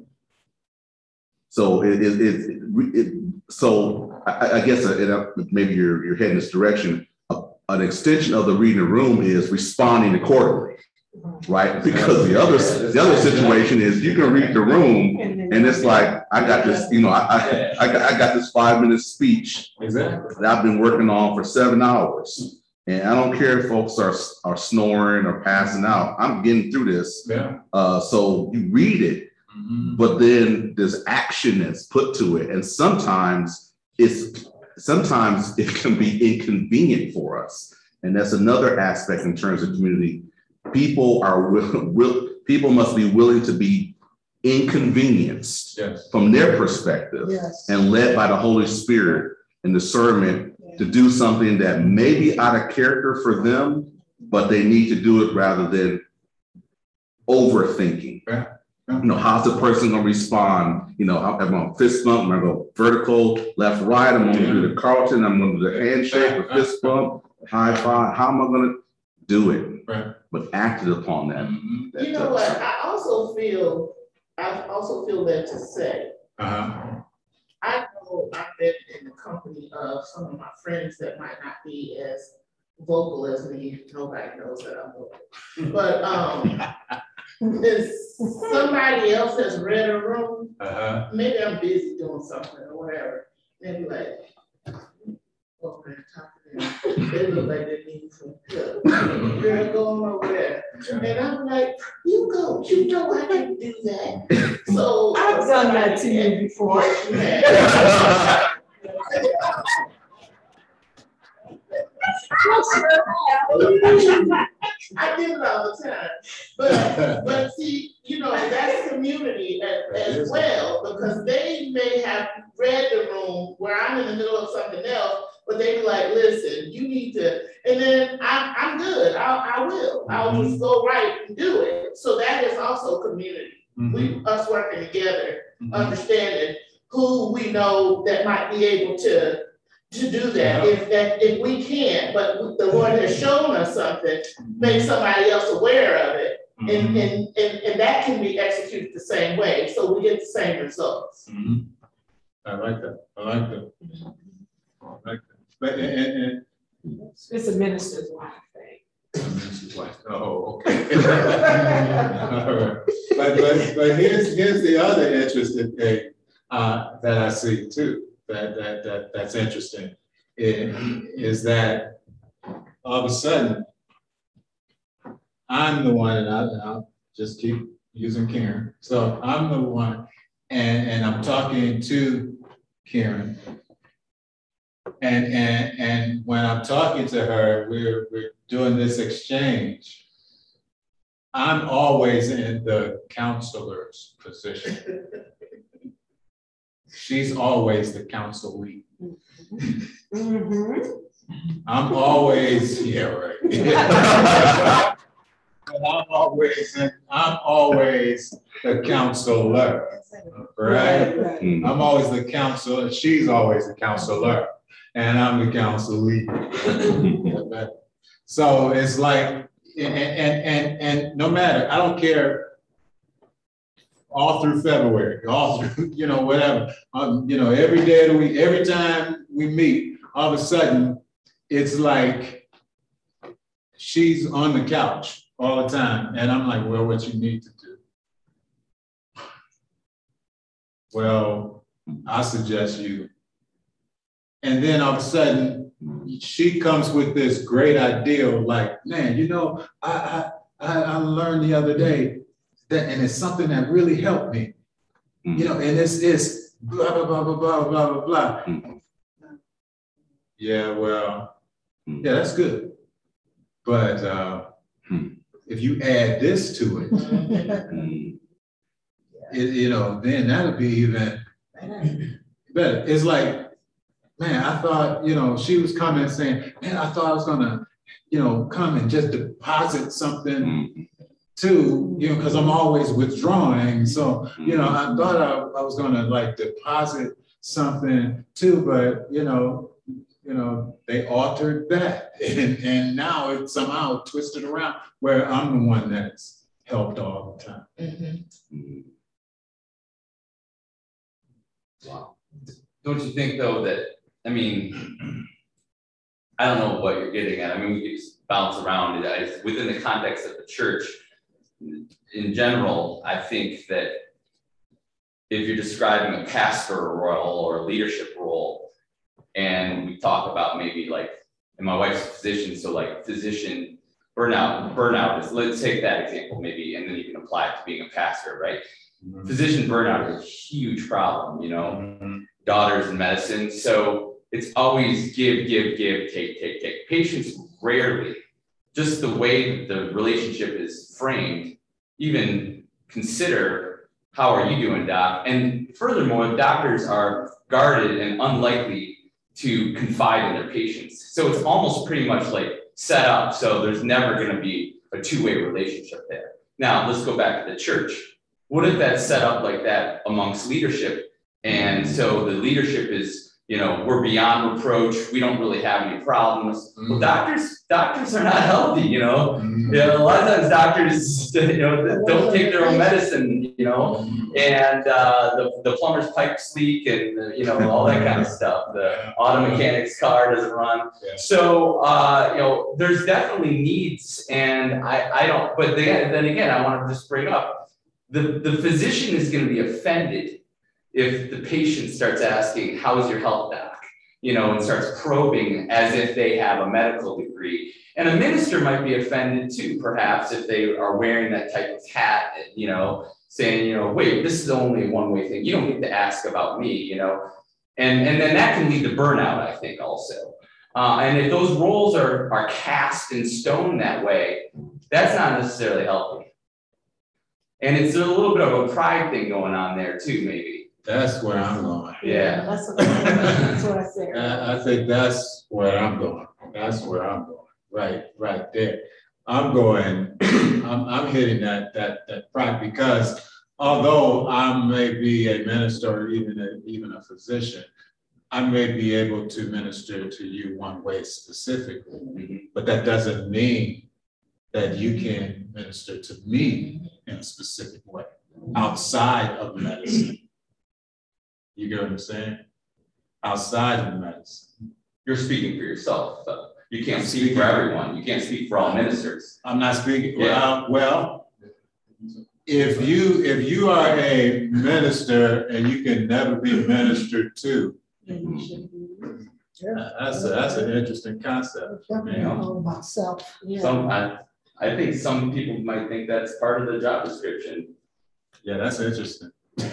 Speaker 6: So so I guess maybe you're heading this direction. An extension of the reading the room is responding accordingly, right? Because the other situation is you can read the room and it's like, I got this, you know, I got this 5-minute speech that I've been working on for 7 hours, and I don't care if folks are snoring or passing out. I'm getting through this. So you read it, but then there's action that's put to it, and sometimes it can be inconvenient for us, and that's another aspect in terms of community. People must be willing to be inconvenienced from their perspective and led by the Holy Spirit and discernment to do something that may be out of character for them, but they need to do it rather than overthinking. You know, how's the person gonna respond? You know, I'm gonna fist bump, I'm gonna go vertical, left, right, I'm gonna do the Carlton, I'm gonna do the handshake, the fist bump, high five. How am I gonna do it?
Speaker 1: Right.
Speaker 6: But acted upon that.
Speaker 1: Mm-hmm.
Speaker 4: You know what? I also feel that to say, I know I've been in the company of some of my friends that might not be as vocal as me. Nobody knows that I'm vocal. But if somebody else has read a room, maybe I'm busy doing something or whatever, they'll be like, oh man, talk to them. They look like they need some help. Girl, going over there. And I'm like, you go, you know I can do that. So
Speaker 2: I've done that to you before.
Speaker 4: I do it all the time. But see, you know, that's community as well, because they may have read the room where I'm in the middle of something else, but they be like, listen, you need to, and then I'm good. I will. I'll just go right and do it. So that is also community. Us working together, understanding who we know that might be able to do that. If we can't, but the Lord has shown us something, make somebody else aware of it, and that can be executed the same way, so we get the same results.
Speaker 1: I like that. But and
Speaker 2: it's a minister's wife thing.
Speaker 1: Minister's wife. Oh, okay. All right. But here's the other interesting thing that I see too. That's interesting is that all of a sudden I'm the one, and I'll just keep using Karen. So I'm the one, and I'm talking to Karen, and when I'm talking to her, we're doing this exchange. I'm always in the counselor's position. She's always the counselee. I'm always, yeah, right. I'm always the counselor, right? I'm always the counselor. She's always the counselor, and I'm the counselee. So it's like, and no matter, I don't care. All through February, all through, you know, whatever. You know, every day of the week, every time we meet, all of a sudden, it's like she's on the couch all the time. And I'm like, well, what you need to do? Well, I suggest you. And then all of a sudden, she comes with this great idea of like, man, you know, I learned the other day, and it's something that really helped me, you know, and it's blah, blah, blah, blah, blah, blah, blah, blah. Yeah, well, yeah, that's good. But if you add this to it, you know, then that'll be even better. It's like, man, I thought, you know, she was coming saying, man, I thought I was gonna, you know, come and just deposit something too, you know, because I'm always withdrawing. So, you know, I thought I was gonna like deposit something too, but you know, they altered that, and now it's somehow twisted around where I'm the one that's helped all the time.
Speaker 5: Wow. Don't you think though that, I mean, I don't know what you're getting at. I mean, we could just bounce around it. Within the context of the church, in general, I think that if you're describing a pastoral role or a leadership role, and we talk about maybe like, and my wife's a physician, so like physician burnout is, let's take that example maybe, and then you can apply it to being a pastor, right? Physician burnout is a huge problem, you know, daughters in medicine. So it's always give, take. Patients rarely, just the way the relationship is framed, even consider, how are you doing, doc? And furthermore, doctors are guarded and unlikely to confide in their patients. So it's almost pretty much like set up, so there's never going to be a two-way relationship there. Now, let's go back to the church.
Speaker 7: What if that's set up like that amongst leadership? And so the leadership is, you know, we're beyond reproach. We don't really have any problems. Well, doctors are not healthy, you know. Yeah, a lot of times doctors, you know, don't take their own medicine, you know, and the plumber's pipes leak and, you know, all that kind of stuff. The auto mechanic's car doesn't run. So, you know, there's definitely needs, and I don't, but then again, I want to just bring up, the physician is going to be offended if the patient starts asking, how is your health, doc? You know, and starts probing as if they have a medical degree. And a minister might be offended too, perhaps, if they are wearing that type of hat, you know, saying, you know, wait, this is only a one-way thing. You don't get to ask about me, you know. And then that can lead to burnout, I think, also. And if those roles are cast in stone that way, that's not necessarily healthy. And it's a little bit of a pride thing going on there too, maybe.
Speaker 1: That's where I'm going.
Speaker 7: Yeah.
Speaker 2: That's what I said.
Speaker 1: I think that's where I'm going. That's where I'm going. Right there. I'm going. I'm hitting that pride, because although I may be a minister or even a physician, I may be able to minister to you one way specifically, but that doesn't mean that you can minister to me in a specific way outside of medicine. You get what I'm saying? Outside of medicine.
Speaker 7: You're speaking for yourself, though. You can't speak for everyone. You can't speak for all ministers.
Speaker 1: I'm not speaking.
Speaker 7: Yeah.
Speaker 1: Well, if you are a minister and you can never be ministered to, that's an interesting concept.
Speaker 2: You know, about self.
Speaker 7: Yeah. I think some people might think that's part of the job description.
Speaker 1: Yeah, that's interesting.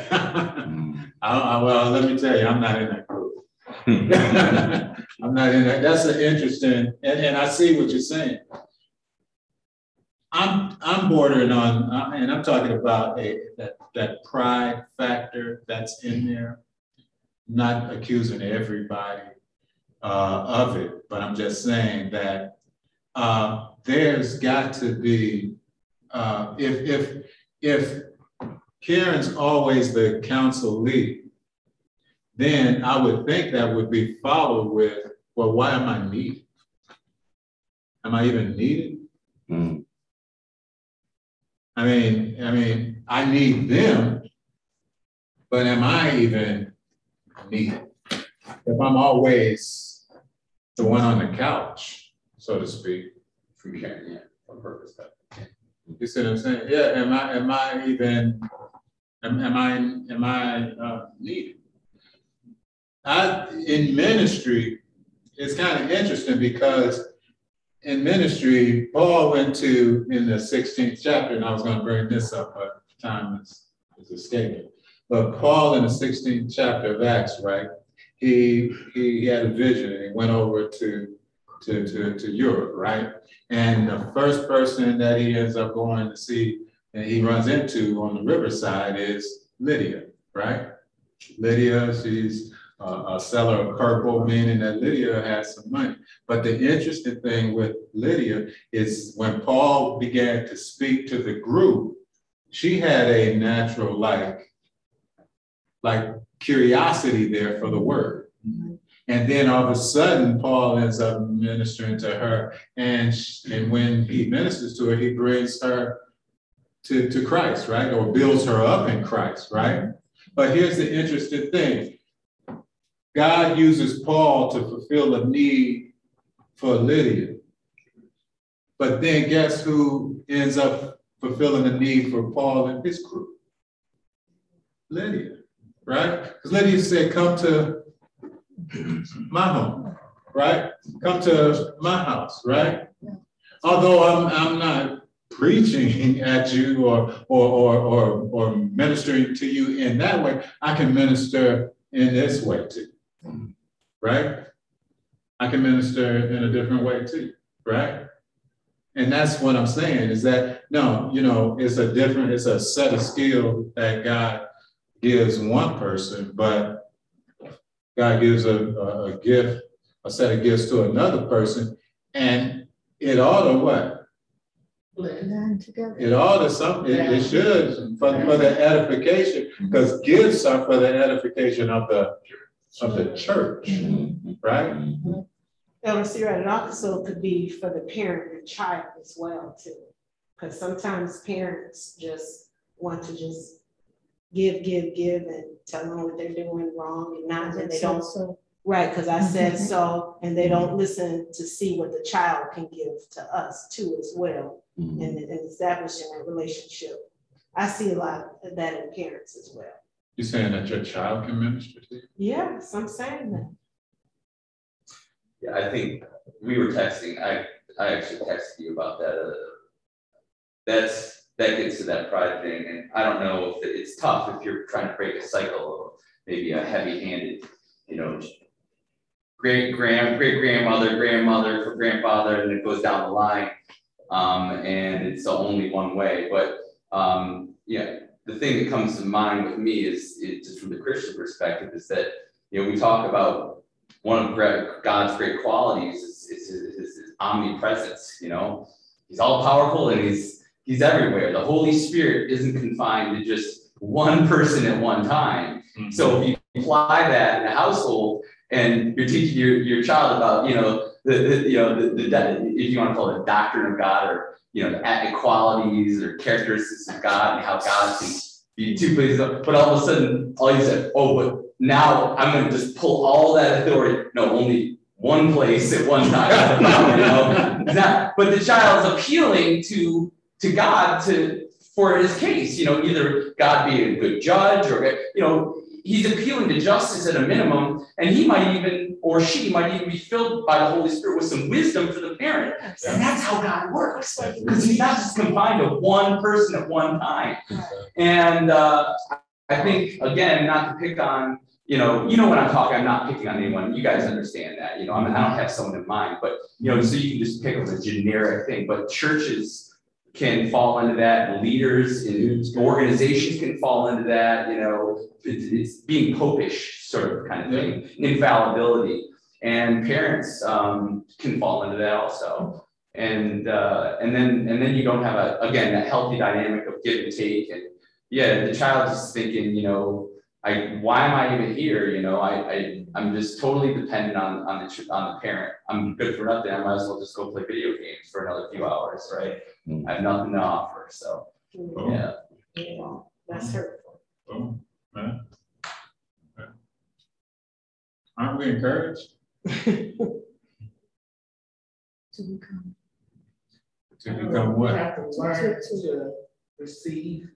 Speaker 1: Well, let me tell you, I'm not in that group. I'm not in that. That's an interesting, and I see what you're saying. I'm bordering on, and I'm talking about that pride factor that's in there. Not accusing everybody of it, but I'm just saying that there's got to be, if Karen's always the council lead, then I would think that would be followed with, well, why am I needed? Am I even needed? I mean, I need them, but am I even needed? If I'm always the one on the couch, so to speak,
Speaker 7: From Karen, yeah, on purpose.
Speaker 1: you see what I'm saying? Yeah, am I even needed? In ministry, it's kind of interesting, because in ministry, Paul went to, in the 16th chapter, and I was going to bring this up, but time is escaping. But Paul, in the 16th chapter of Acts, right? He had a vision, and he went over to Europe, right? And the first person that he ends up going to see, and he runs into on the riverside, is Lydia, right? Lydia, she's a seller of purple, meaning that Lydia has some money. But the interesting thing with Lydia is when Paul began to speak to the group, she had a natural like curiosity there for the word. And then all of a sudden, Paul ends up ministering to her. And when he ministers to her, he brings her to Christ, right? Or builds her up in Christ, right? But here's the interesting thing. God uses Paul to fulfill a need for Lydia. But then guess who ends up fulfilling the need for Paul and his crew? Lydia, right? Because Lydia said, come to my home, right? Come to my house, right? Although I'm not preaching at you or ministering to you in that way, I can minister in this way too, right? I can minister in a different way too, right? And that's what I'm saying, is that, no, you know, it's a set of skills that God gives one person, but God gives a gift, a set of gifts to another person, and it ought to what?
Speaker 2: Learn together.
Speaker 1: It ought to something, it should, for the edification, because gifts are for the edification of the church, right?
Speaker 4: Elder Sierra, it also could be for the parent and child as well too. Because sometimes parents just want to just give and tell them what they're doing wrong and not that they don't. Right, because I said so, and they don't listen to see what the child can give to us too as well, and establishing a relationship. I see a lot of that in parents as well.
Speaker 1: You're saying that your child can minister to you?
Speaker 4: Yes, I'm saying that.
Speaker 5: Yeah, I think we were texting. I actually texted you about that. That gets to that pride thing, and I don't know if it's tough if you're trying to break a cycle of maybe a heavy-handed, great grandmother for grandfather, and it goes down the line, and it's only one way. But yeah, the thing that comes to mind with me is just from the Christian perspective is that we talk about one of God's great qualities is his omnipresence. He's all powerful and he's everywhere. The Holy Spirit isn't confined to just one person at one time. Mm-hmm. So if you apply that in a household and you're teaching your child about the if you want to call it the doctrine of God or the qualities or characteristics of God and how God can be two places, but all of a sudden all you said, but now I'm going to just pull all that authority. No, only one place at one time. But the child is appealing to God for his case. Either God being a good judge or he's appealing to justice at a minimum, and he might even or she might even be filled by the Holy Spirit with some wisdom for the parent. Yes. And that's how God works, because he's not just confined to one person at one time. And I think, again, not to pick on, when I'm talking, I'm not picking on anyone. You guys understand that, I don't have someone in mind, but, so you can just pick up a generic thing, but churches can fall into that, leaders in organizations can fall into that, it's being popish sort of kind of thing, infallibility, and parents can fall into that also. And then you don't have that healthy dynamic of give and take, and the child is thinking, why am I even here? I'm just totally dependent on the parent. I'm good for nothing. I might as well just go play video games for another few hours, right? I have nothing to offer. So yeah,
Speaker 4: that's hurtful.
Speaker 1: Man. Aren't we encouraged? To become what?
Speaker 4: You have to learn to receive.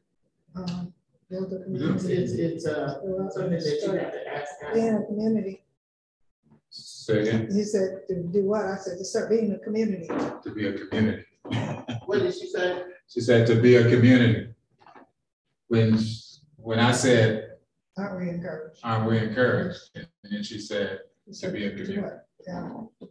Speaker 4: It's something that you have to ask God.
Speaker 2: Being a community.
Speaker 1: Say again?
Speaker 2: You said to do what? I said to start being a community.
Speaker 1: To be a community.
Speaker 4: What did she say?
Speaker 1: She said to be a community. When I said,
Speaker 2: aren't we encouraged?
Speaker 1: Aren't we encouraged? And then she said to be a community.
Speaker 2: Yeah.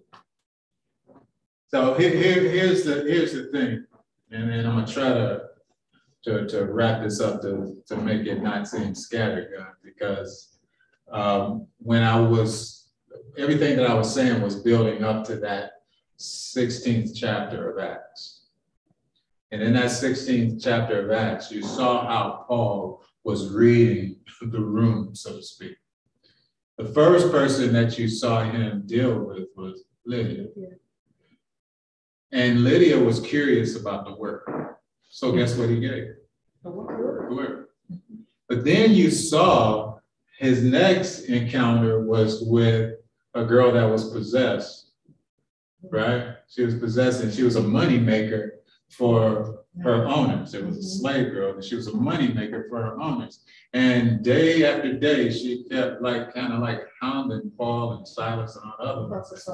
Speaker 1: So here's the thing, and then I'm gonna try to wrap this up to make it not seem scattergun, because when everything that I was saying was building up to that 16th chapter of Acts. And in that 16th chapter of Acts, you saw how Paul was reading the room, so to speak. The first person that you saw him deal with was Lydia. Yeah. And Lydia was curious about the work. So guess what he gave? The word. But then you saw his next encounter was with a girl that was possessed, right? She was possessed and she was a money maker for her owners. It was a slave girl, and she was a money maker for her owners. And day after day, she kept kind of hounding Paul and Silas and all the other ones.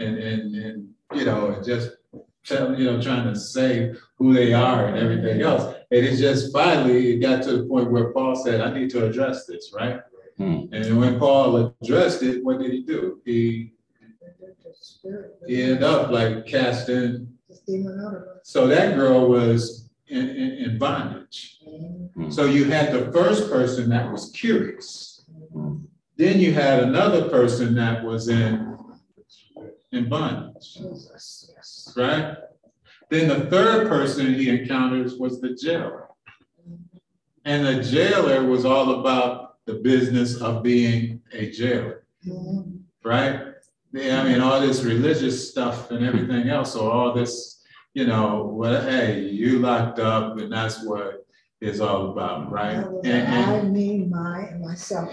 Speaker 1: And just trying to say who they are and everything else. And it just finally it got to the point where Paul said, I need to address this, right? And when Paul addressed it, what did he do? He ended up casting. So that girl was in bondage. So you had the first person that was curious. Then you had another person that was in bondage, right? Then the third person he encounters was the jailer. And the jailer was all about the business of being a jailer, right? I mean, all this religious stuff and everything else, or all this, you know, well, hey, you locked up, and that's what it's all about, right?
Speaker 2: I, me, my, and myself.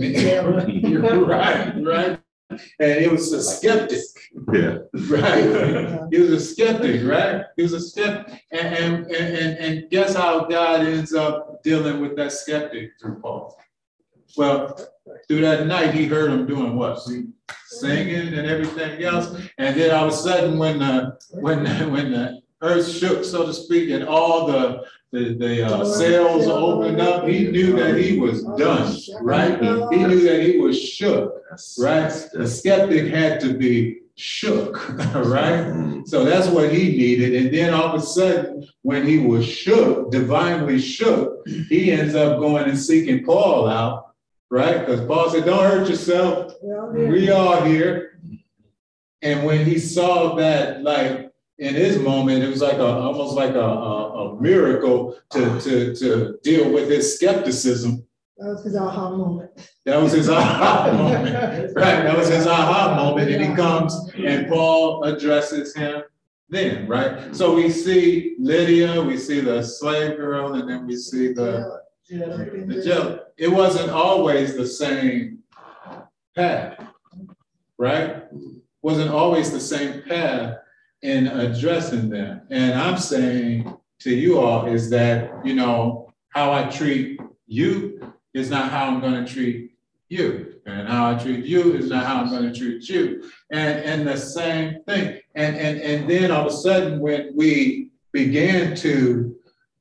Speaker 1: Right. And it was a skeptic.
Speaker 6: Yeah.
Speaker 1: Right. He was a skeptic, right? He was a skeptic. And guess how God ends up dealing with that skeptic through Paul? Well, through that night, he heard him doing what? Singing and everything else. And then all of a sudden, when the earth shook, so to speak, and all the sails opened up, he knew that he was done, right? He knew that he was shook, right? The skeptic had to be shook, right? So that's what he needed. And then all of a sudden, when he was shook, divinely shook, he ends up going and seeking Paul out, right? Because Paul said, don't hurt yourself. We are here. And when he saw that, like, in his moment, it was like almost like a miracle to deal with his skepticism.
Speaker 2: That was his aha moment.
Speaker 1: That was his aha moment, right? That was his aha moment, and he comes and Paul addresses him then, right? So we see Lydia, we see the slave girl, and then we see the jailer. It wasn't always the same path, right? Wasn't always the same path in addressing them. And I'm saying to you all is that, you know, how I treat you is not how I'm going to treat you. And how I treat you is not how I'm going to treat you. And the same thing. And then all of a sudden, when we began to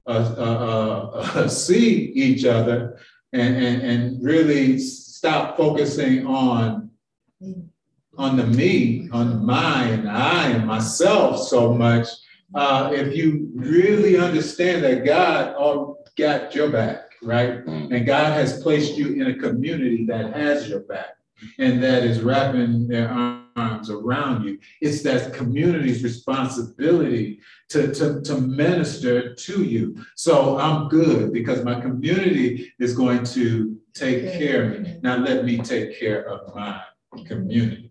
Speaker 1: see each other and really stop focusing on the me, on the my and I and myself so much, if you really understand that God got your back, right? And God has placed you in a community that has your back and that is wrapping their arms around you. It's that community's responsibility to minister to you. So I'm good because my community is going to take care of me. Now let me take care of my community.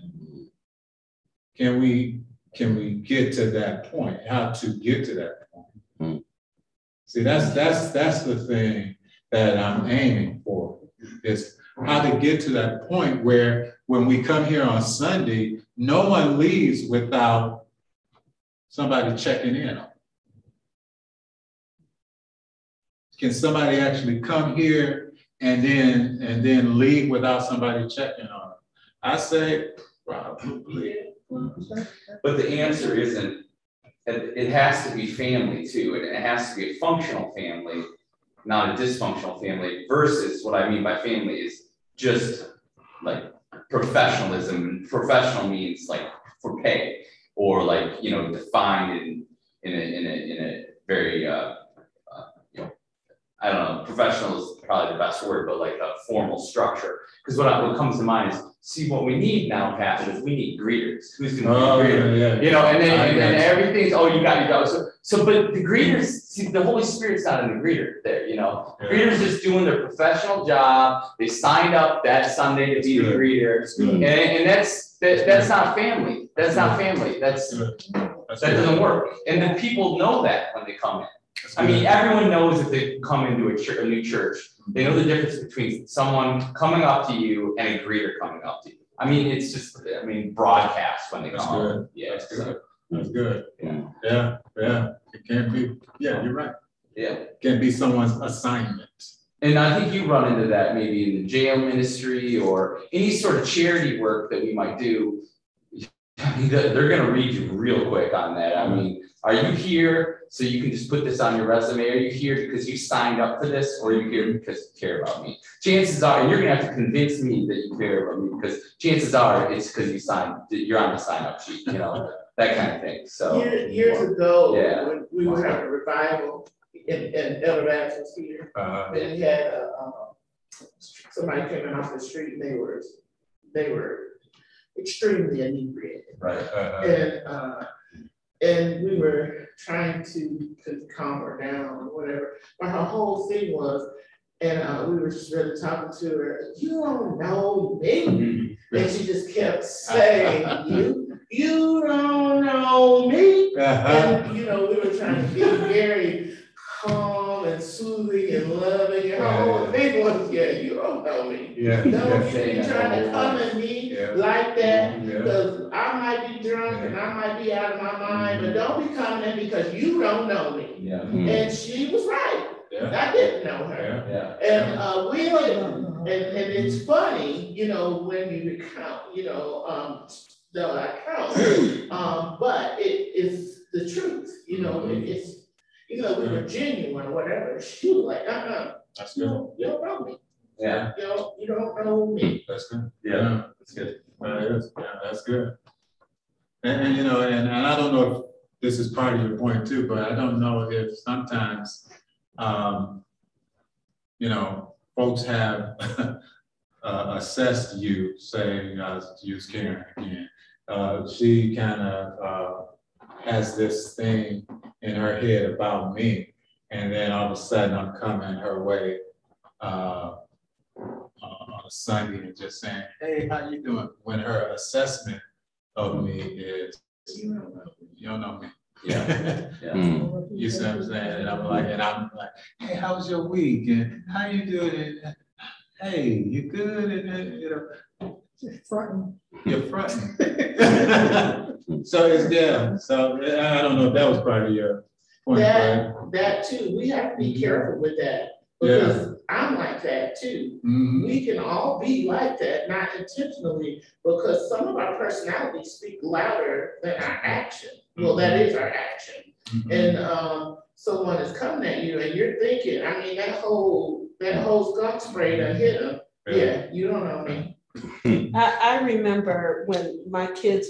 Speaker 1: Can we get to that point? How to get to that point? See, that's the thing that I'm aiming for, is how to get to that point where when we come here on Sunday, no one leaves without somebody checking in on them. Can somebody actually come here and then leave without somebody checking on them? I say probably.
Speaker 7: But the answer isn't, it has to be family too, and it has to be a functional family, not a dysfunctional family, versus what I mean by family is just like professionalism. Professional means like for pay, or like, you know, defined in a very, you know, I don't know, professional is probably the best word, but like a formal structure. Because what comes to mind is, see, what we need now, Pastor, is we need greeters. Who's going to be a greeter? Yeah. You know, and then everything's, oh, you got your dog. So, but the greeters, see, the Holy Spirit's not in the greeter there, you know. Yeah. Greeters just doing their professional job. They signed up that Sunday to be the greeter. And that's not family. That's not family. That doesn't work. And the people know that when they come in. I mean, everyone knows if they come into a new church, they know the difference between someone coming up to you and a greeter coming up to you. I mean, it's just, I mean, broadcast when they come up. Yeah, that's good.
Speaker 1: That's good. Yeah. It can't be, yeah, you're right.
Speaker 7: Yeah.
Speaker 1: It can't be someone's assignment.
Speaker 7: And I think you run into that maybe in the jail ministry or any sort of charity work that we might do. They're going to read you real quick on that. I mean, are you here so you can just put this on your resume? Are you here because you signed up for this, or are you here because you care about me? Chances are, and you're going to have to convince me that you care about me, because chances are it's because you're on the sign up sheet, you know, that kind of thing. So
Speaker 4: years ago, when we were having a revival in Elder Baptist here, and we had somebody came in off the street, and they were extremely inebriated.
Speaker 1: Right.
Speaker 4: And and we were trying to calm her down or whatever. But her whole thing was, and we were just really talking to her, you don't know me. And she just kept saying, you don't know me. And, you know, we were trying to be very calm and soothing and loving. And her whole thing was, you don't know me. Don't you be trying to come at me like that, because I might be drunk and I might be out of my mind, but don't be coming at me because you don't know me. And she was right. I didn't know her. And we didn't. And it's funny, you know, when you recount, you know, the account, but it is the truth, you know, it's, you know, we were genuine or whatever. She was like,
Speaker 1: That's good.
Speaker 4: You don't know me.
Speaker 5: Yeah.
Speaker 4: You don't know me.
Speaker 1: That's good.
Speaker 5: Yeah, that's good.
Speaker 1: That's good. And you know, and I don't know if this is part of your point too, but I don't know if sometimes, you know, folks have assessed you, say, to use Karen again, she kind of has this thing in her head about me, and then all of a sudden I'm coming her way on a Sunday and just saying, hey, how you doing? When her assessment of me is, you don't know me. You see what I'm saying? And I'm like, hey, how was your week? And how you doing? And, hey, you good? And you know, you're fronting. So it's So I don't know if that was part of your point.
Speaker 4: That too, we have to be careful with that, because I'm like that too. We can all be like that, not intentionally, because some of our personalities speak louder than our action. Well, that is our action. And someone is coming at you and you're thinking, I mean, that whole skunk spray that hit them. Yeah, you don't know me.
Speaker 8: I remember when our kids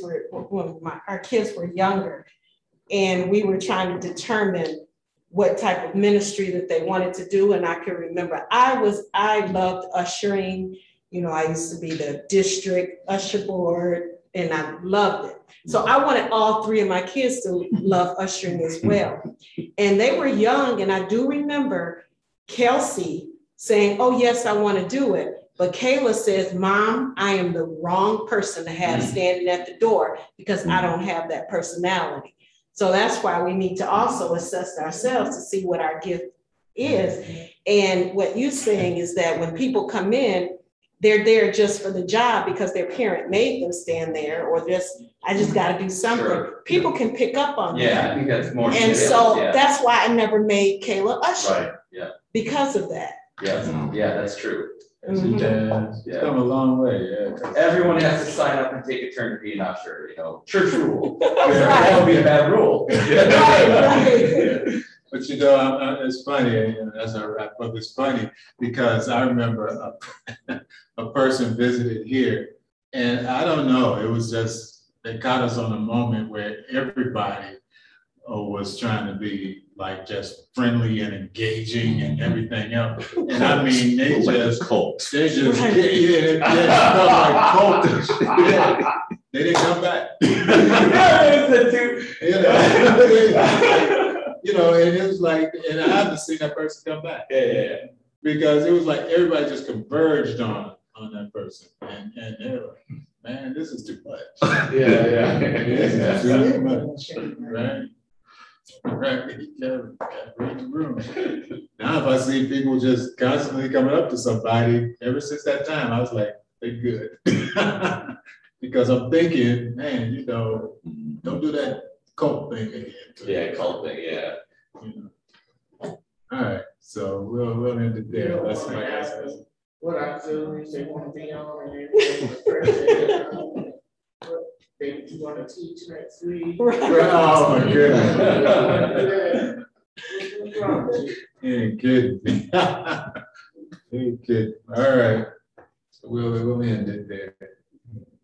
Speaker 8: were younger, and we were trying to determine what type of ministry that they wanted to do. And I can remember I loved ushering. You know, I used to be the district usher board, and I loved it. So I wanted all three of my kids to love ushering as well. And they were young, and I do remember Kelsey saying, oh yes, I want to do it. But Kayla says, Mom, I am the wrong person to have standing at the door because I don't have that personality. So that's why we need to also assess ourselves to see what our gift is. And what you're saying is that when people come in, they're there just for the job because their parent made them stand there, or I just got to do something. Sure. People can pick up on that.
Speaker 5: Yeah, I think that's more.
Speaker 8: And so that's why I never made Kayla usher.
Speaker 5: Right. Yeah.
Speaker 8: Because of that.
Speaker 5: Yeah. Yeah, that's true.
Speaker 1: It's come a long way.
Speaker 5: Everyone has to sign up and take a turn to be an usher, you know, church rule. That would be a bad rule.
Speaker 8: Right.
Speaker 1: But you know, it's funny, as I wrap up, it's funny because I remember a person visited here, and I don't know, it was just, they caught us on a moment where everybody was trying to be like just friendly and engaging and everything else. And I mean, they just they didn't come back. You know, and it was like, and I haven't seen that person come back. Because it was like everybody just converged on that person, and they were like, man, this is too much. This is too much, right? Right, you gotta read the room. Now, if I see people just constantly coming up to somebody, ever since that time, I was like, they're good. Because I'm thinking, man, you know, don't do that cult thing again.
Speaker 5: Yeah, cult thing, yeah.
Speaker 1: You know. All right, so we'll end it there. That's my guess.
Speaker 4: What I do is they want to be on and they want to teach next week.
Speaker 8: Right.
Speaker 1: Oh my goodness. You ain't kidding. You ain't kidding. All right. So we'll end it there.